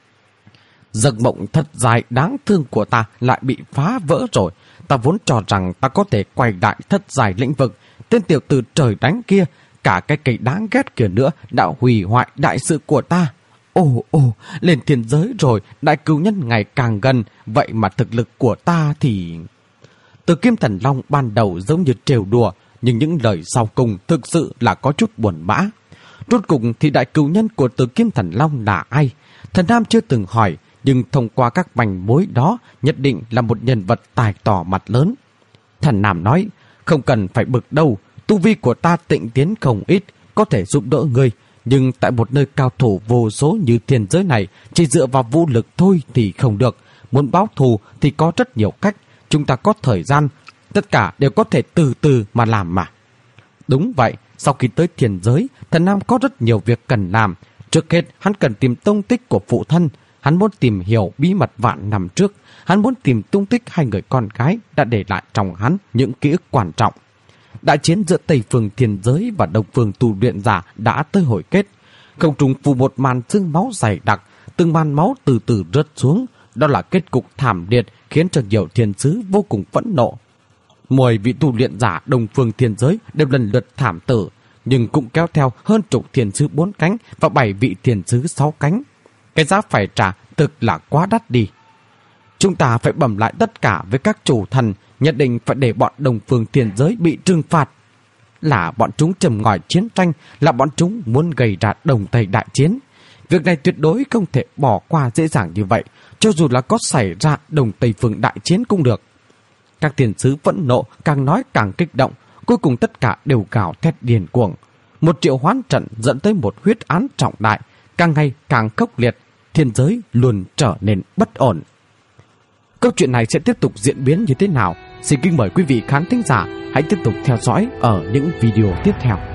Giấc mộng thật dài đáng thương của ta lại bị phá vỡ rồi. Ta vốn cho rằng ta có thể quay lại thất dài lĩnh vực. Tên tiểu tử trời đánh kia, cả cái cây đáng ghét kia nữa đã hủy hoại đại sự của ta. Ồ ồ, lên thiên giới rồi, đại cửu nhân ngày càng gần, vậy mà thực lực của ta thì... Từ Kim Thần Long ban đầu giống như trêu đùa, nhưng những lời sau cùng thực sự là có chút buồn bã. Rốt cùng thì đại cửu nhân của Từ Kim Thần Long là ai? Thần Nam chưa từng hỏi, nhưng thông qua các manh mối đó nhất định là một nhân vật tài tỏ mặt lớn. Thần Nam nói, Không cần phải bực đâu, tu vi của ta tịnh tiến không ít, có thể giúp đỡ ngươi. Nhưng tại một nơi cao thủ vô số như thiên giới này, chỉ dựa vào vũ lực thôi thì không được. Muốn báo thù thì có rất nhiều cách, chúng ta có thời gian, tất cả đều có thể từ từ mà làm mà. Đúng vậy, sau khi tới thiên giới, Thần Nam có rất nhiều việc cần làm. Trước hết, hắn cần tìm tung tích của phụ thân. Hắn muốn tìm hiểu bí mật vạn năm trước. Hắn muốn tìm tung tích hai người con gái đã để lại trong hắn những ký ức quan trọng. Đại chiến giữa Tây Phương Thiên Giới và Đông Phương Tu Luyện Giả đã tới hồi kết. Không trùng phủ một màn sương máu dày đặc, từng màn máu từ từ rớt xuống. Đó là kết cục thảm liệt khiến cho nhiều thiên sứ vô cùng phẫn nộ. Mười vị tu luyện giả Đông Phương Thiên Giới đều lần lượt thảm tử, nhưng cũng kéo theo hơn chục thiên sứ bốn cánh và bảy vị thiên sứ sáu cánh. Cái giá phải trả thực là quá đắt đi. Chúng ta phải bẩm lại tất cả với các chủ thần, nhất định phải để bọn Đông Phương Thiên Giới bị trừng phạt. Là bọn chúng châm ngòi chiến tranh, là bọn chúng muốn gây ra Đông Tây đại chiến. Việc này tuyệt đối không thể bỏ qua dễ dàng như vậy, cho dù là có xảy ra Đông Tây Phương đại chiến cũng được. Các thiên sứ phẫn nộ, càng nói càng kích động, cuối cùng tất cả đều gào thét điên cuồng. Một triệu hoán trận dẫn tới một huyết án trọng đại, càng ngày càng khốc liệt, thiên giới luôn trở nên bất ổn. Câu chuyện này sẽ tiếp tục diễn biến như thế nào? Xin kính mời quý vị khán thính giả hãy tiếp tục theo dõi ở những video tiếp theo.